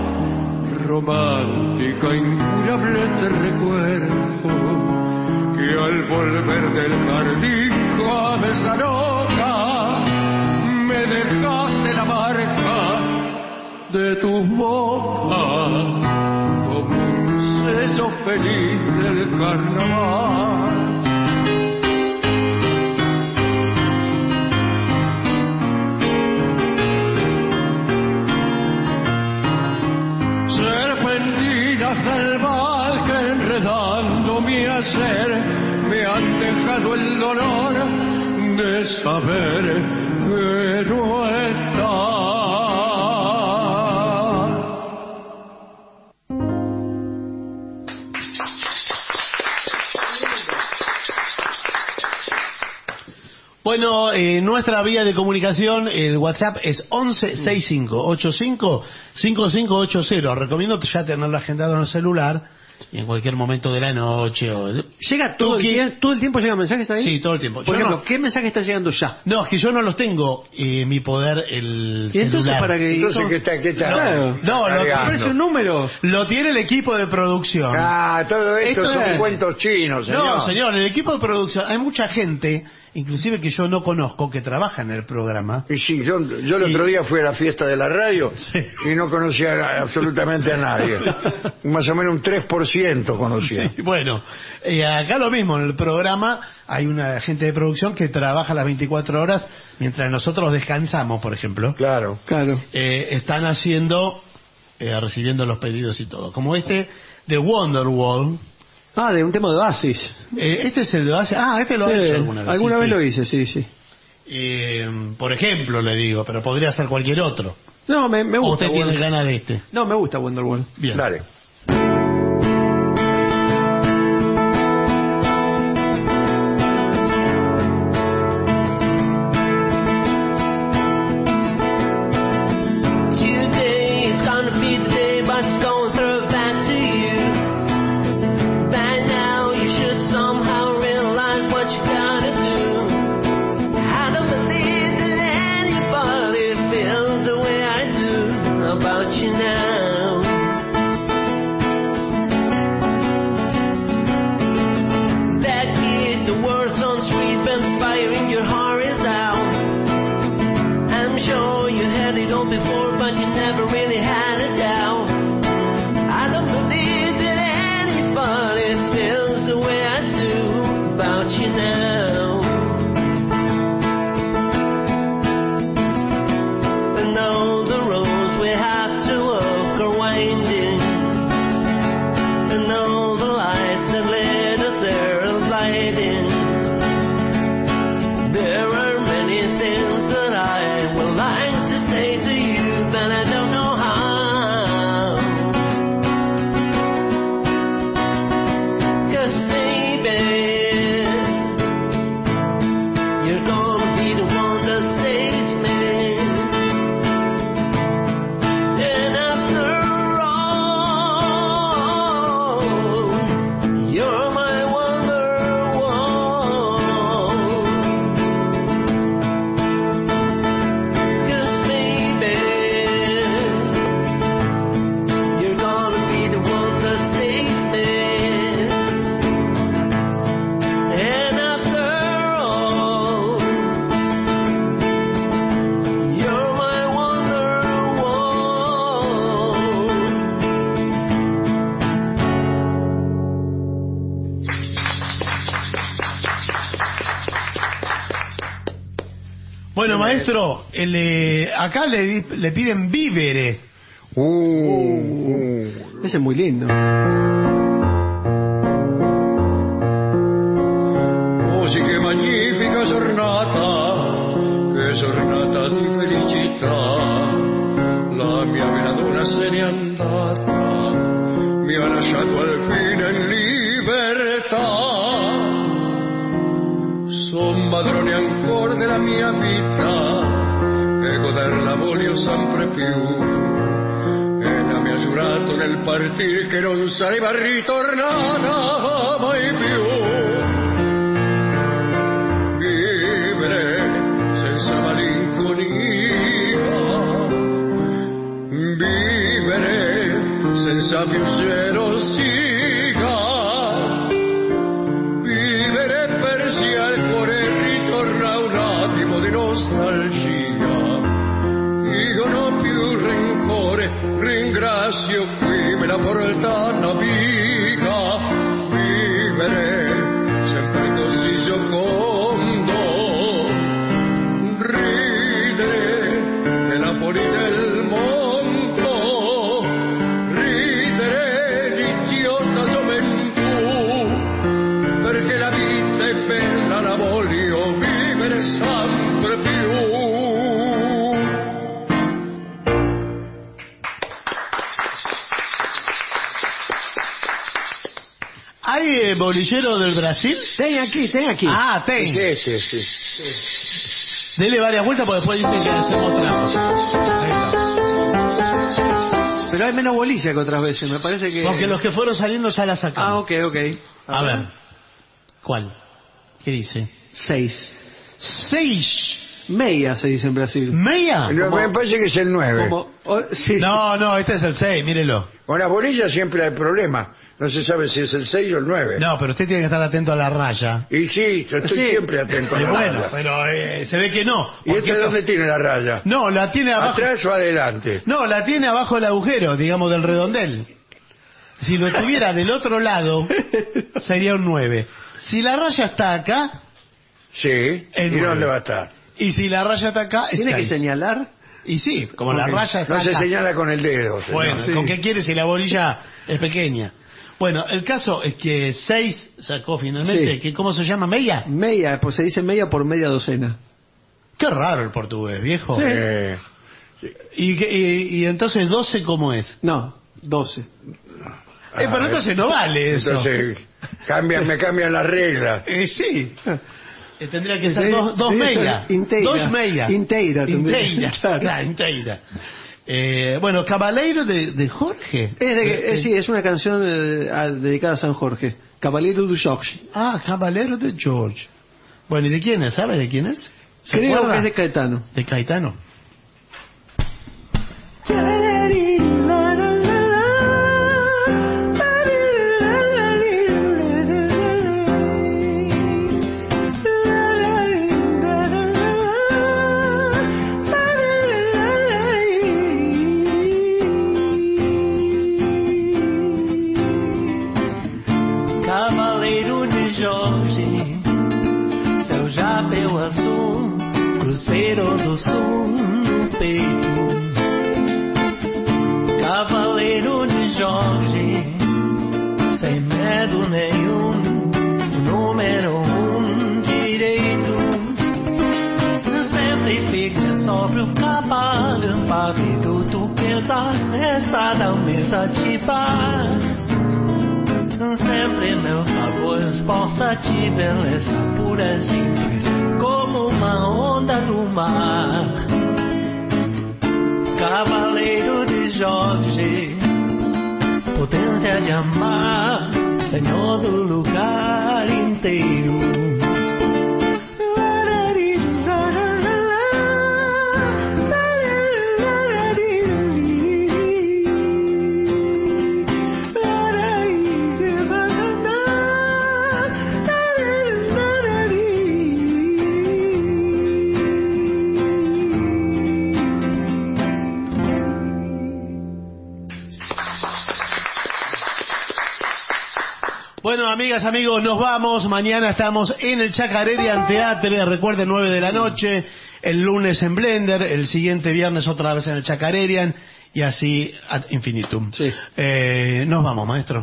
Romántica, incurable te recuerdo, que al volver del jardín cabeza loca me dejaste la marca de tu boca como un sello feliz del carnaval. Serpentinas olvidado el dolor de saber que no está. Bueno, nuestra vía de comunicación, el WhatsApp es 1165855580. Recomiendo ya tenerlo agendado en el celular y en cualquier momento de la noche. ¿Llega todo el tiempo llegan mensajes ahí? Sí, todo el tiempo. Por ejemplo, ¿qué mensaje está llegando ya? No, es que yo no los tengo en mi poder el ¿Y entonces celular. para qué? Entonces, ¿qué está? Claro. No, Aparece un número. Lo tiene el equipo de producción. Todo esto son es- cuentos chinos, señor. No, señor, el equipo de producción, hay mucha gente, inclusive que yo no conozco, que trabaja en el programa. Y sí, yo el otro día fui a la fiesta de la radio y no conocía absolutamente a nadie. Más o menos un 3% conocía. Sí, bueno, acá lo mismo, en el programa hay una gente de producción que trabaja las 24 horas mientras nosotros descansamos, por ejemplo. Claro. Están haciendo, recibiendo los pedidos y todo. Como este de Wonderwall. Ah, de un tema de Oasis. Este es el de Oasis. Ah, este lo ha hecho alguna vez. Alguna sí, vez sí. lo hice, sí. Por ejemplo, le digo, pero podría ser cualquier otro. No, me ¿O gusta. usted tiene ganas de este? No, me gusta Wonderwall. Bien. Dale. Today is gonna be the day, but it's going through back to you. By now you should somehow realize what you gotta do. I don't believe that anybody feels the way I do about you now. That kid, the world's on street, been firing, your heart is out. I'm sure you had it all before, but you never really had a doubt. I don't believe that anybody feels the way I do about you now. And all the roads we have to walk are winding, and all the lights that led us there are lighting. There are many things that I would like to say to you, but I don't know how. 'Cause baby, you're gonna be the one that saves me. And after all, you're my Wonderwall. 'Cause baby, you're gonna be the one that saves me. And after all, you're my Wonderwall. Bueno, maestro, acá le piden vívere. Ese es muy lindo. Oh sì che magnifica giornata di felicità, la mia veladora se n'è andata, mi ha lasciato al fine in libertà, son padrone ancora della mia vita e goderla voglio sempre più. Ella mi ha giurato nel partir che non sarebbe ritornata mai più. Vivere senza malinconia, vivere senza più gelosia, vivere persi al cuore ritorna un attimo di nostalgia. Io non ho più rancore, ringrazio qui me la porta una viga. Vivere ¿Hay bolillero del Brasil? Ten aquí. Ah, ten. Sí. Dele varias vueltas porque después dice que hacemos trampa. Ahí está. Pero hay menos bolilla que otras veces, me parece que... Porque los que fueron saliendo ya la sacaron. Ah, ok. A ver. ¿Cuál? ¿Qué dice? 6. 6. Meia se dice en Brasil. ¿Meia? No, me parece que es el 9. Sí. No, este es el 6, mírelo. Con las bolillas siempre hay problemas. No se sabe si es el 6 o el 9. No, pero usted tiene que estar atento a la raya. Y sí, yo estoy siempre atento a la Bueno, raya. pero se ve que no. ¿Y este dónde tiene la raya? No, la tiene abajo. ¿Atrás o adelante? No, la tiene abajo del agujero, digamos, del redondel. Si lo tuviera del otro lado, sería un 9. Si la raya está acá, Sí. El ¿Y 9. dónde va a estar? y si la raya está acá, es ¿Tiene que 6. señalar? Y sí, como la raya está No se acá. señala con el dedo. señor. Bueno, Sí. ¿con qué quiere si la bolilla es pequeña? Bueno, el caso es que 6 sacó finalmente. Sí. Que, ¿cómo se llama? ¿Meia? Meia, pues se dice meia por media docena. Qué raro el portugués, viejo. Sí. Y entonces 12, ¿cómo es? No, 12. Pero entonces no vale eso. Entonces, me cambian las reglas. Sí. Tendría que ser Sí, dos sí, meia. inteira. 2 meia. Inteira tendría. Inteira. Claro. Claro, inteira. Bueno, Caballero de Jorge. Sí, es una canción dedicada a San Jorge. Caballero do Jorge. Ah, Caballero de George. Bueno, ¿y de quién es? ¿Sabe de quién es? ¿Se Creo acuerda? que es de Caetano. De Caetano. Cavaleiro de Jorge, seu chapéu azul, cruzeiro do sul no peito. Cavaleiro de Jorge, sem medo nenhum, número direito. Sempre fica sobre o cavalo, pavido tu pensar, está na mesa de bar. Sempre meu favor possa te beleza pura e simples como uma onda do mar. Cavaleiro de Jorge, potência de amar, Senhor do lugar inteiro. Bueno, amigas, amigos, nos vamos. Mañana estamos en el Chacarerian Teatre. Recuerden, 9 de la noche. El lunes en Blender. El siguiente viernes otra vez en el Chacarerian. Y así ad infinitum. Sí. Nos vamos, maestro.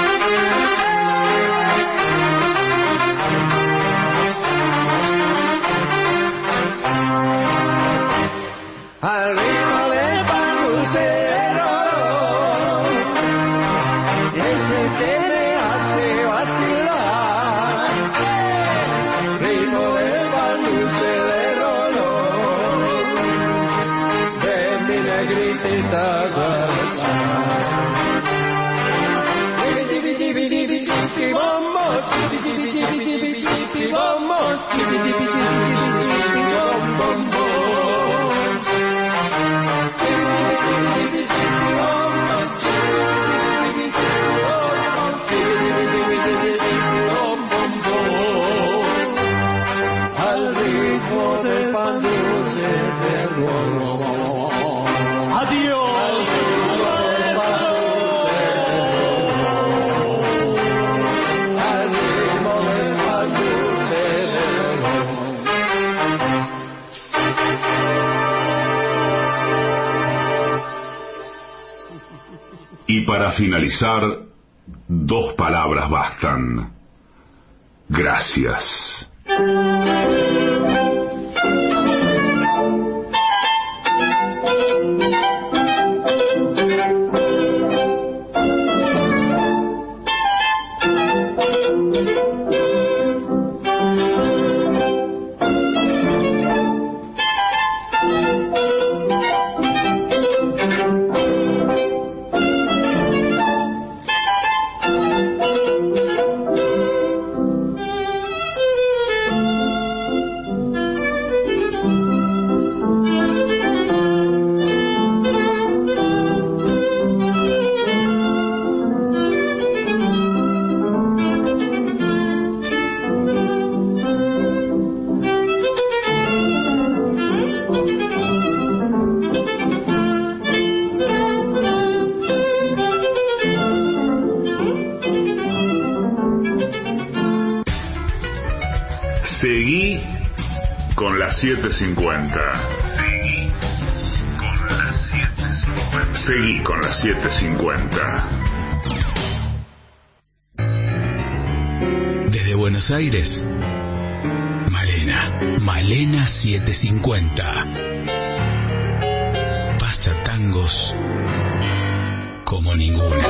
Al ritmo del panucero, ese que me hace vacilar. Ritmo del panucero, de mi negrita guaracha. Chipi chipi chipi chipi bombo, chipi chipi chipi chipi chipi bombo, chipi chipi chipi chipi bombo. Al ritmo del pan dulce del oro. Adiós. Al ritmo del pan dulce del oro. Y para finalizar, 2 palabras bastan. Gracias. Seguí con la 750. Seguí con la 750. Desde Buenos Aires, Malena 750. Pasa tangos como ninguna.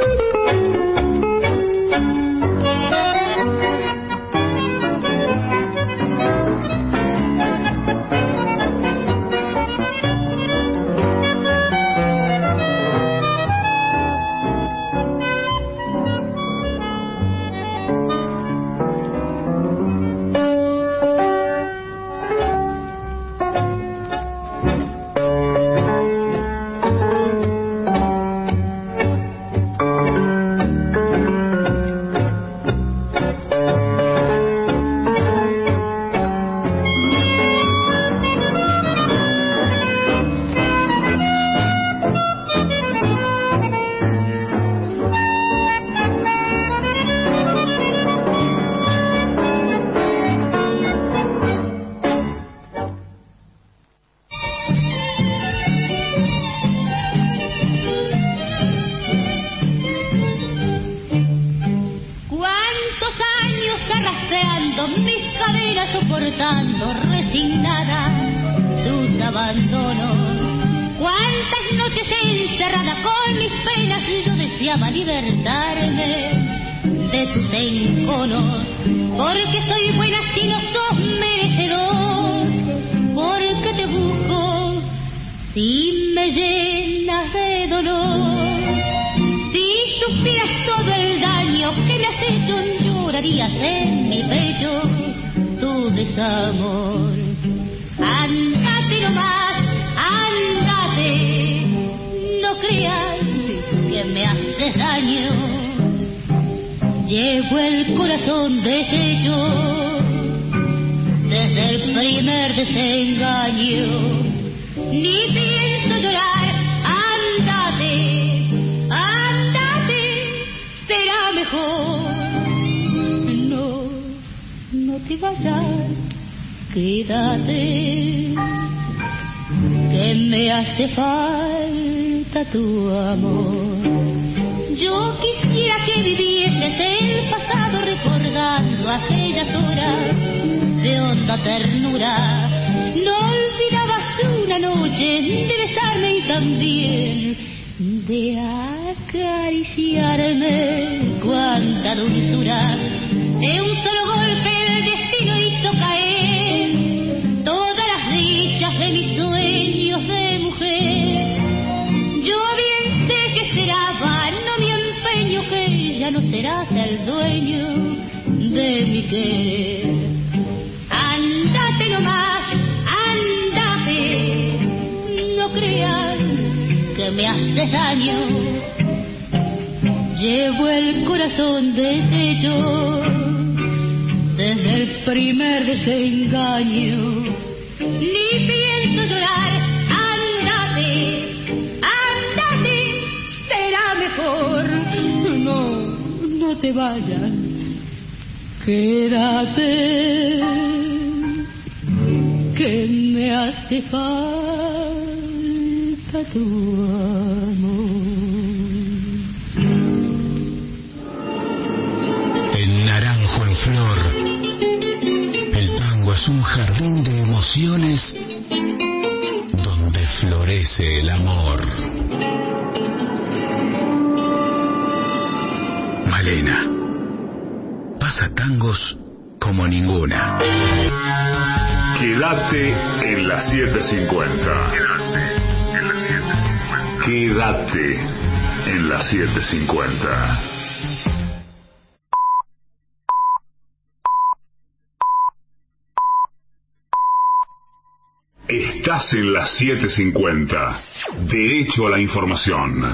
Quédate en la 750. Quédate en la 750. Estás en la 750. Derecho a la información.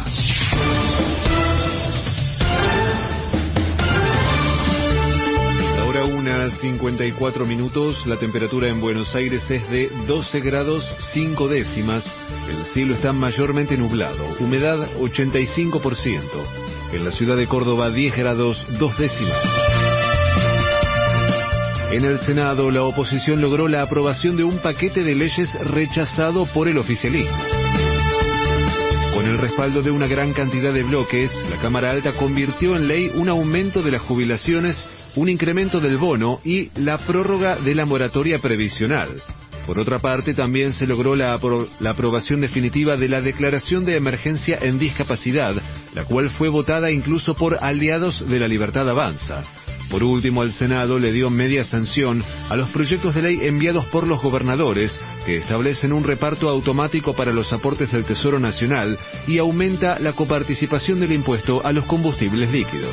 Ahora 1:54 minutos. La temperatura en Buenos Aires es de 12 grados 5 décimas. El cielo está mayormente nublado. Humedad 85%. En la ciudad de Córdoba 10 grados 2 décimas. En el Senado, la oposición logró la aprobación de un paquete de leyes rechazado por el oficialismo. Con el respaldo de una gran cantidad de bloques, la Cámara Alta convirtió en ley un aumento de las jubilaciones, un incremento del bono y la prórroga de la moratoria previsional. Por otra parte, también se logró la aprobación definitiva de la declaración de emergencia en discapacidad, la cual fue votada incluso por aliados de La Libertad Avanza. Por último, el Senado le dio media sanción a los proyectos de ley enviados por los gobernadores, que establecen un reparto automático para los aportes del Tesoro Nacional y aumenta la coparticipación del impuesto a los combustibles líquidos.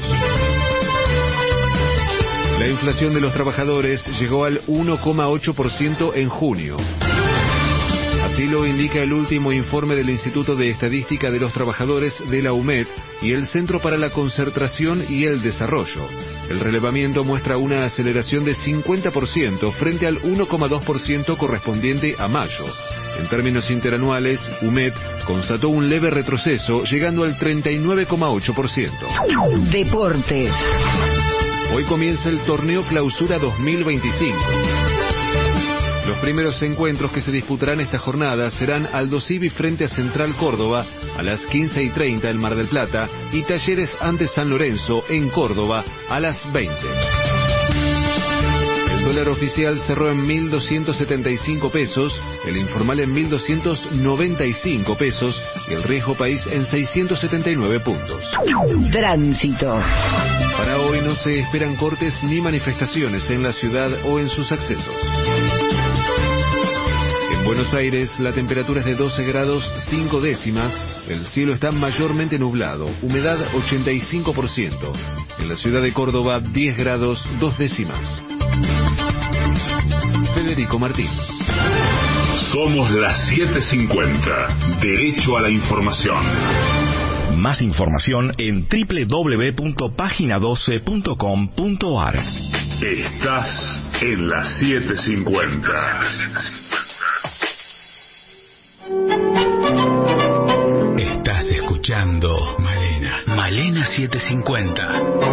La inflación de los trabajadores llegó al 1,8% en junio. Así lo indica el último informe del Instituto de Estadística de los Trabajadores de la UMED y el Centro para la Concertación y el Desarrollo. El relevamiento muestra una aceleración de 50% frente al 1,2% correspondiente a mayo. En términos interanuales, UMED constató un leve retroceso, llegando al 39,8%. Deportes. Hoy comienza el torneo Clausura 2025. Los primeros encuentros que se disputarán esta jornada serán Aldo Civi frente a Central Córdoba a las 15:30 en Mar del Plata y Talleres ante San Lorenzo en Córdoba a las 20. El dólar oficial cerró en 1.275 pesos, el informal en 1.295 pesos y el riesgo país en 679 puntos. Tránsito. Para hoy no se esperan cortes ni manifestaciones en la ciudad o en sus accesos. En Buenos Aires, la temperatura es de 12 grados 5 décimas, el cielo está mayormente nublado, humedad 85%. En la ciudad de Córdoba, 10 grados 2 décimas. Federico Martín. Somos las 7:50. Derecho a la información. Más información en www.pagina12.com.ar. Estás en las 7:50. Estás escuchando Malena 750.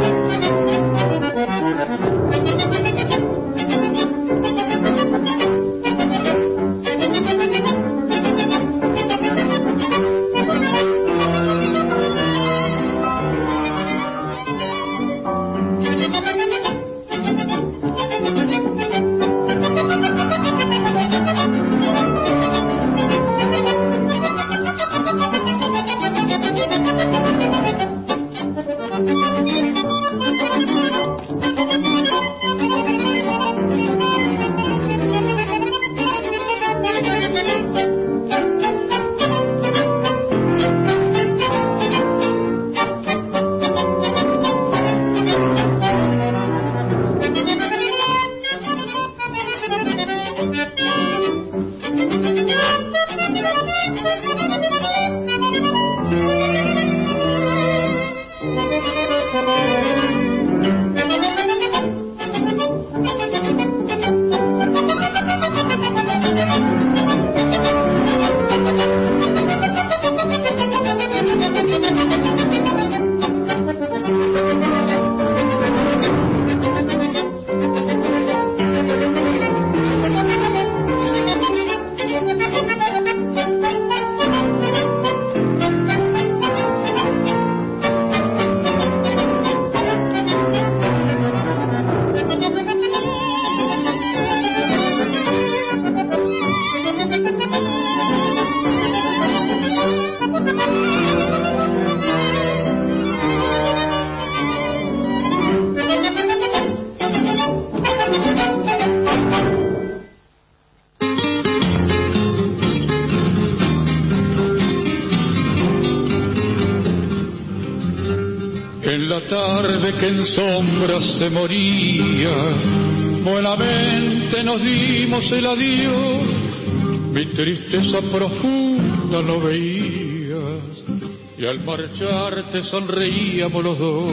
En la tarde que en sombras se moría, buenamente nos dimos el adiós. Mi tristeza profunda lo veías, y al marcharte sonreíamos los dos.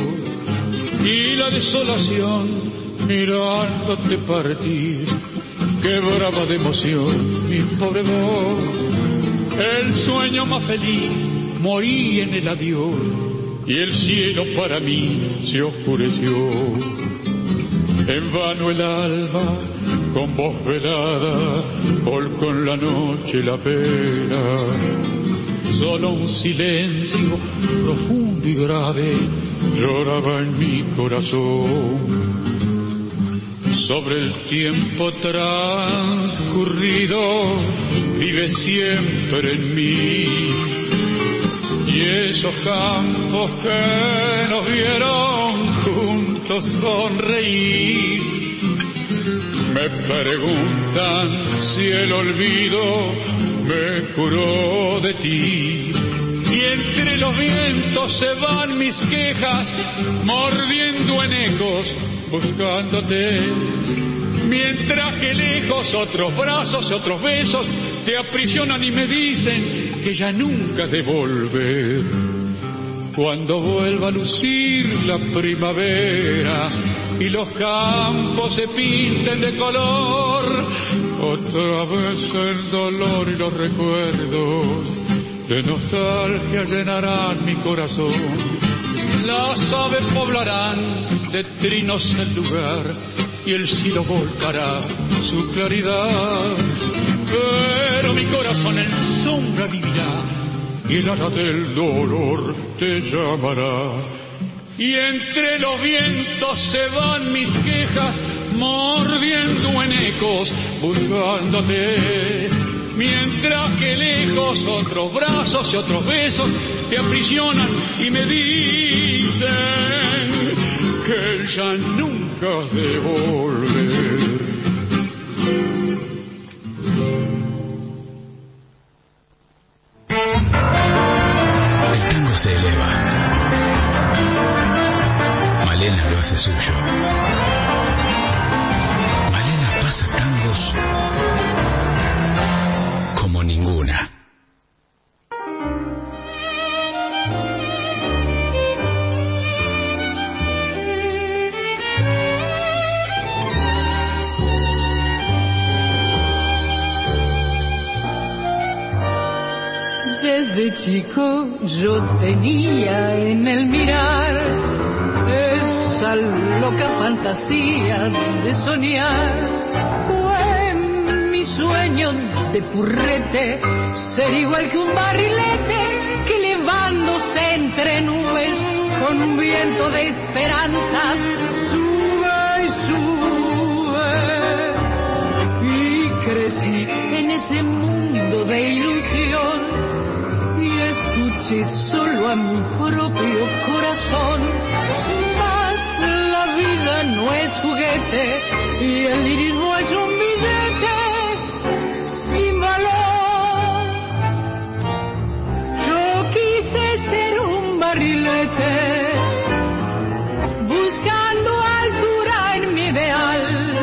Y la desolación, mirándote partir, quebraba de emoción mi pobre voz. El sueño más feliz moría en el adiós, y el cielo para mí se oscureció. En vano el alma, con voz velada, volcó en la noche la pena. Solo un silencio profundo y grave lloraba en mi corazón. Sobre el tiempo transcurrido vive siempre en mí. Y esos campos que nos vieron juntos sonreír, me preguntan si el olvido me curó de ti. Y entre los vientos se van mis quejas, mordiendo en ecos, buscándote. Mientras que lejos otros brazos y otros besos te aprisionan y me dicen que ya nunca has de volver. Cuando vuelva a lucir la primavera y los campos se pinten de color, otra vez el dolor y los recuerdos de nostalgia llenarán mi corazón. Las aves poblarán de trinos el lugar y el cielo volcará su claridad. Pero mi corazón en sombra vivirá y el ala del dolor te llamará. Y entre los vientos se van mis quejas, mordiendo en ecos, buscándote. Mientras que lejos otros brazos y otros besos te aprisionan y me dicen que ya nunca has de volver. El tango se eleva. Malena lo hace suyo. Malena pasa tangos como ninguna. Desde chico yo tenía en el mirar esa loca fantasía de soñar. Fue mi sueño de purrete ser igual que un barrilete que elevándose entre nubes con un viento de esperanzas sube y sube. Y crecí en ese mundo de ilusión y escuché solo a mi propio corazón. Mas la vida no es juguete y el lirismo es un billete sin valor. Yo quise ser un barrilete buscando altura en mi ideal,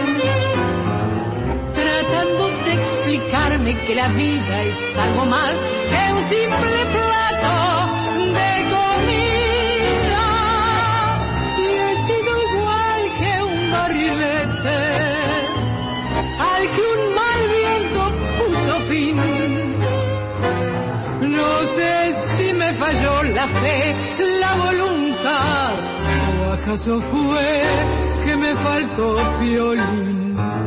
tratando de explicarme que la vida es algo más que un simple plato de comida. Y he sido igual que un barrilete al que un mal viento puso fin. No sé si me falló la fe, la voluntad, o acaso fue que me faltó violín.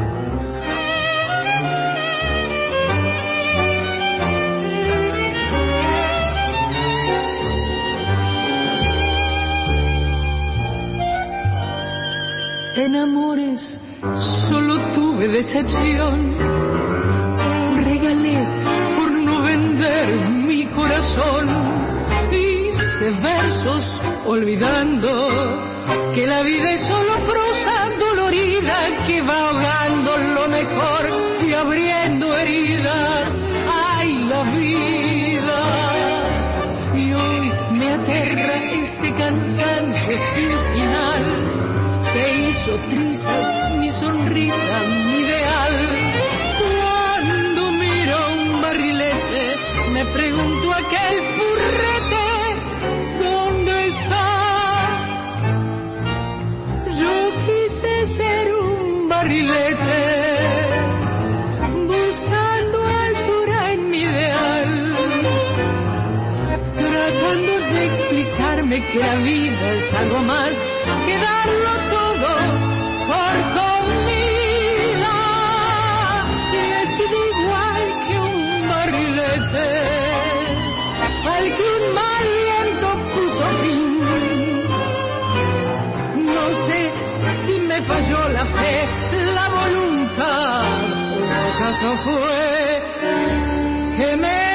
En amores solo tuve decepción, regalé por no vender mi corazón. Hice versos olvidando que la vida es solo prosa dolorida que va ahogando lo mejor y abriendo heridas. ¡Ay, la vida! Y hoy me aterra este cansancio sin final. Se hizo trizas mi sonrisa, mi ideal. Cuando miro un barrilete, me pregunto aquel purrete, ¿dónde está? Yo quise ser un barrilete, buscando altura en mi ideal, tratando de explicarme que la vida es algo más que darlo todo por abrazo fue que me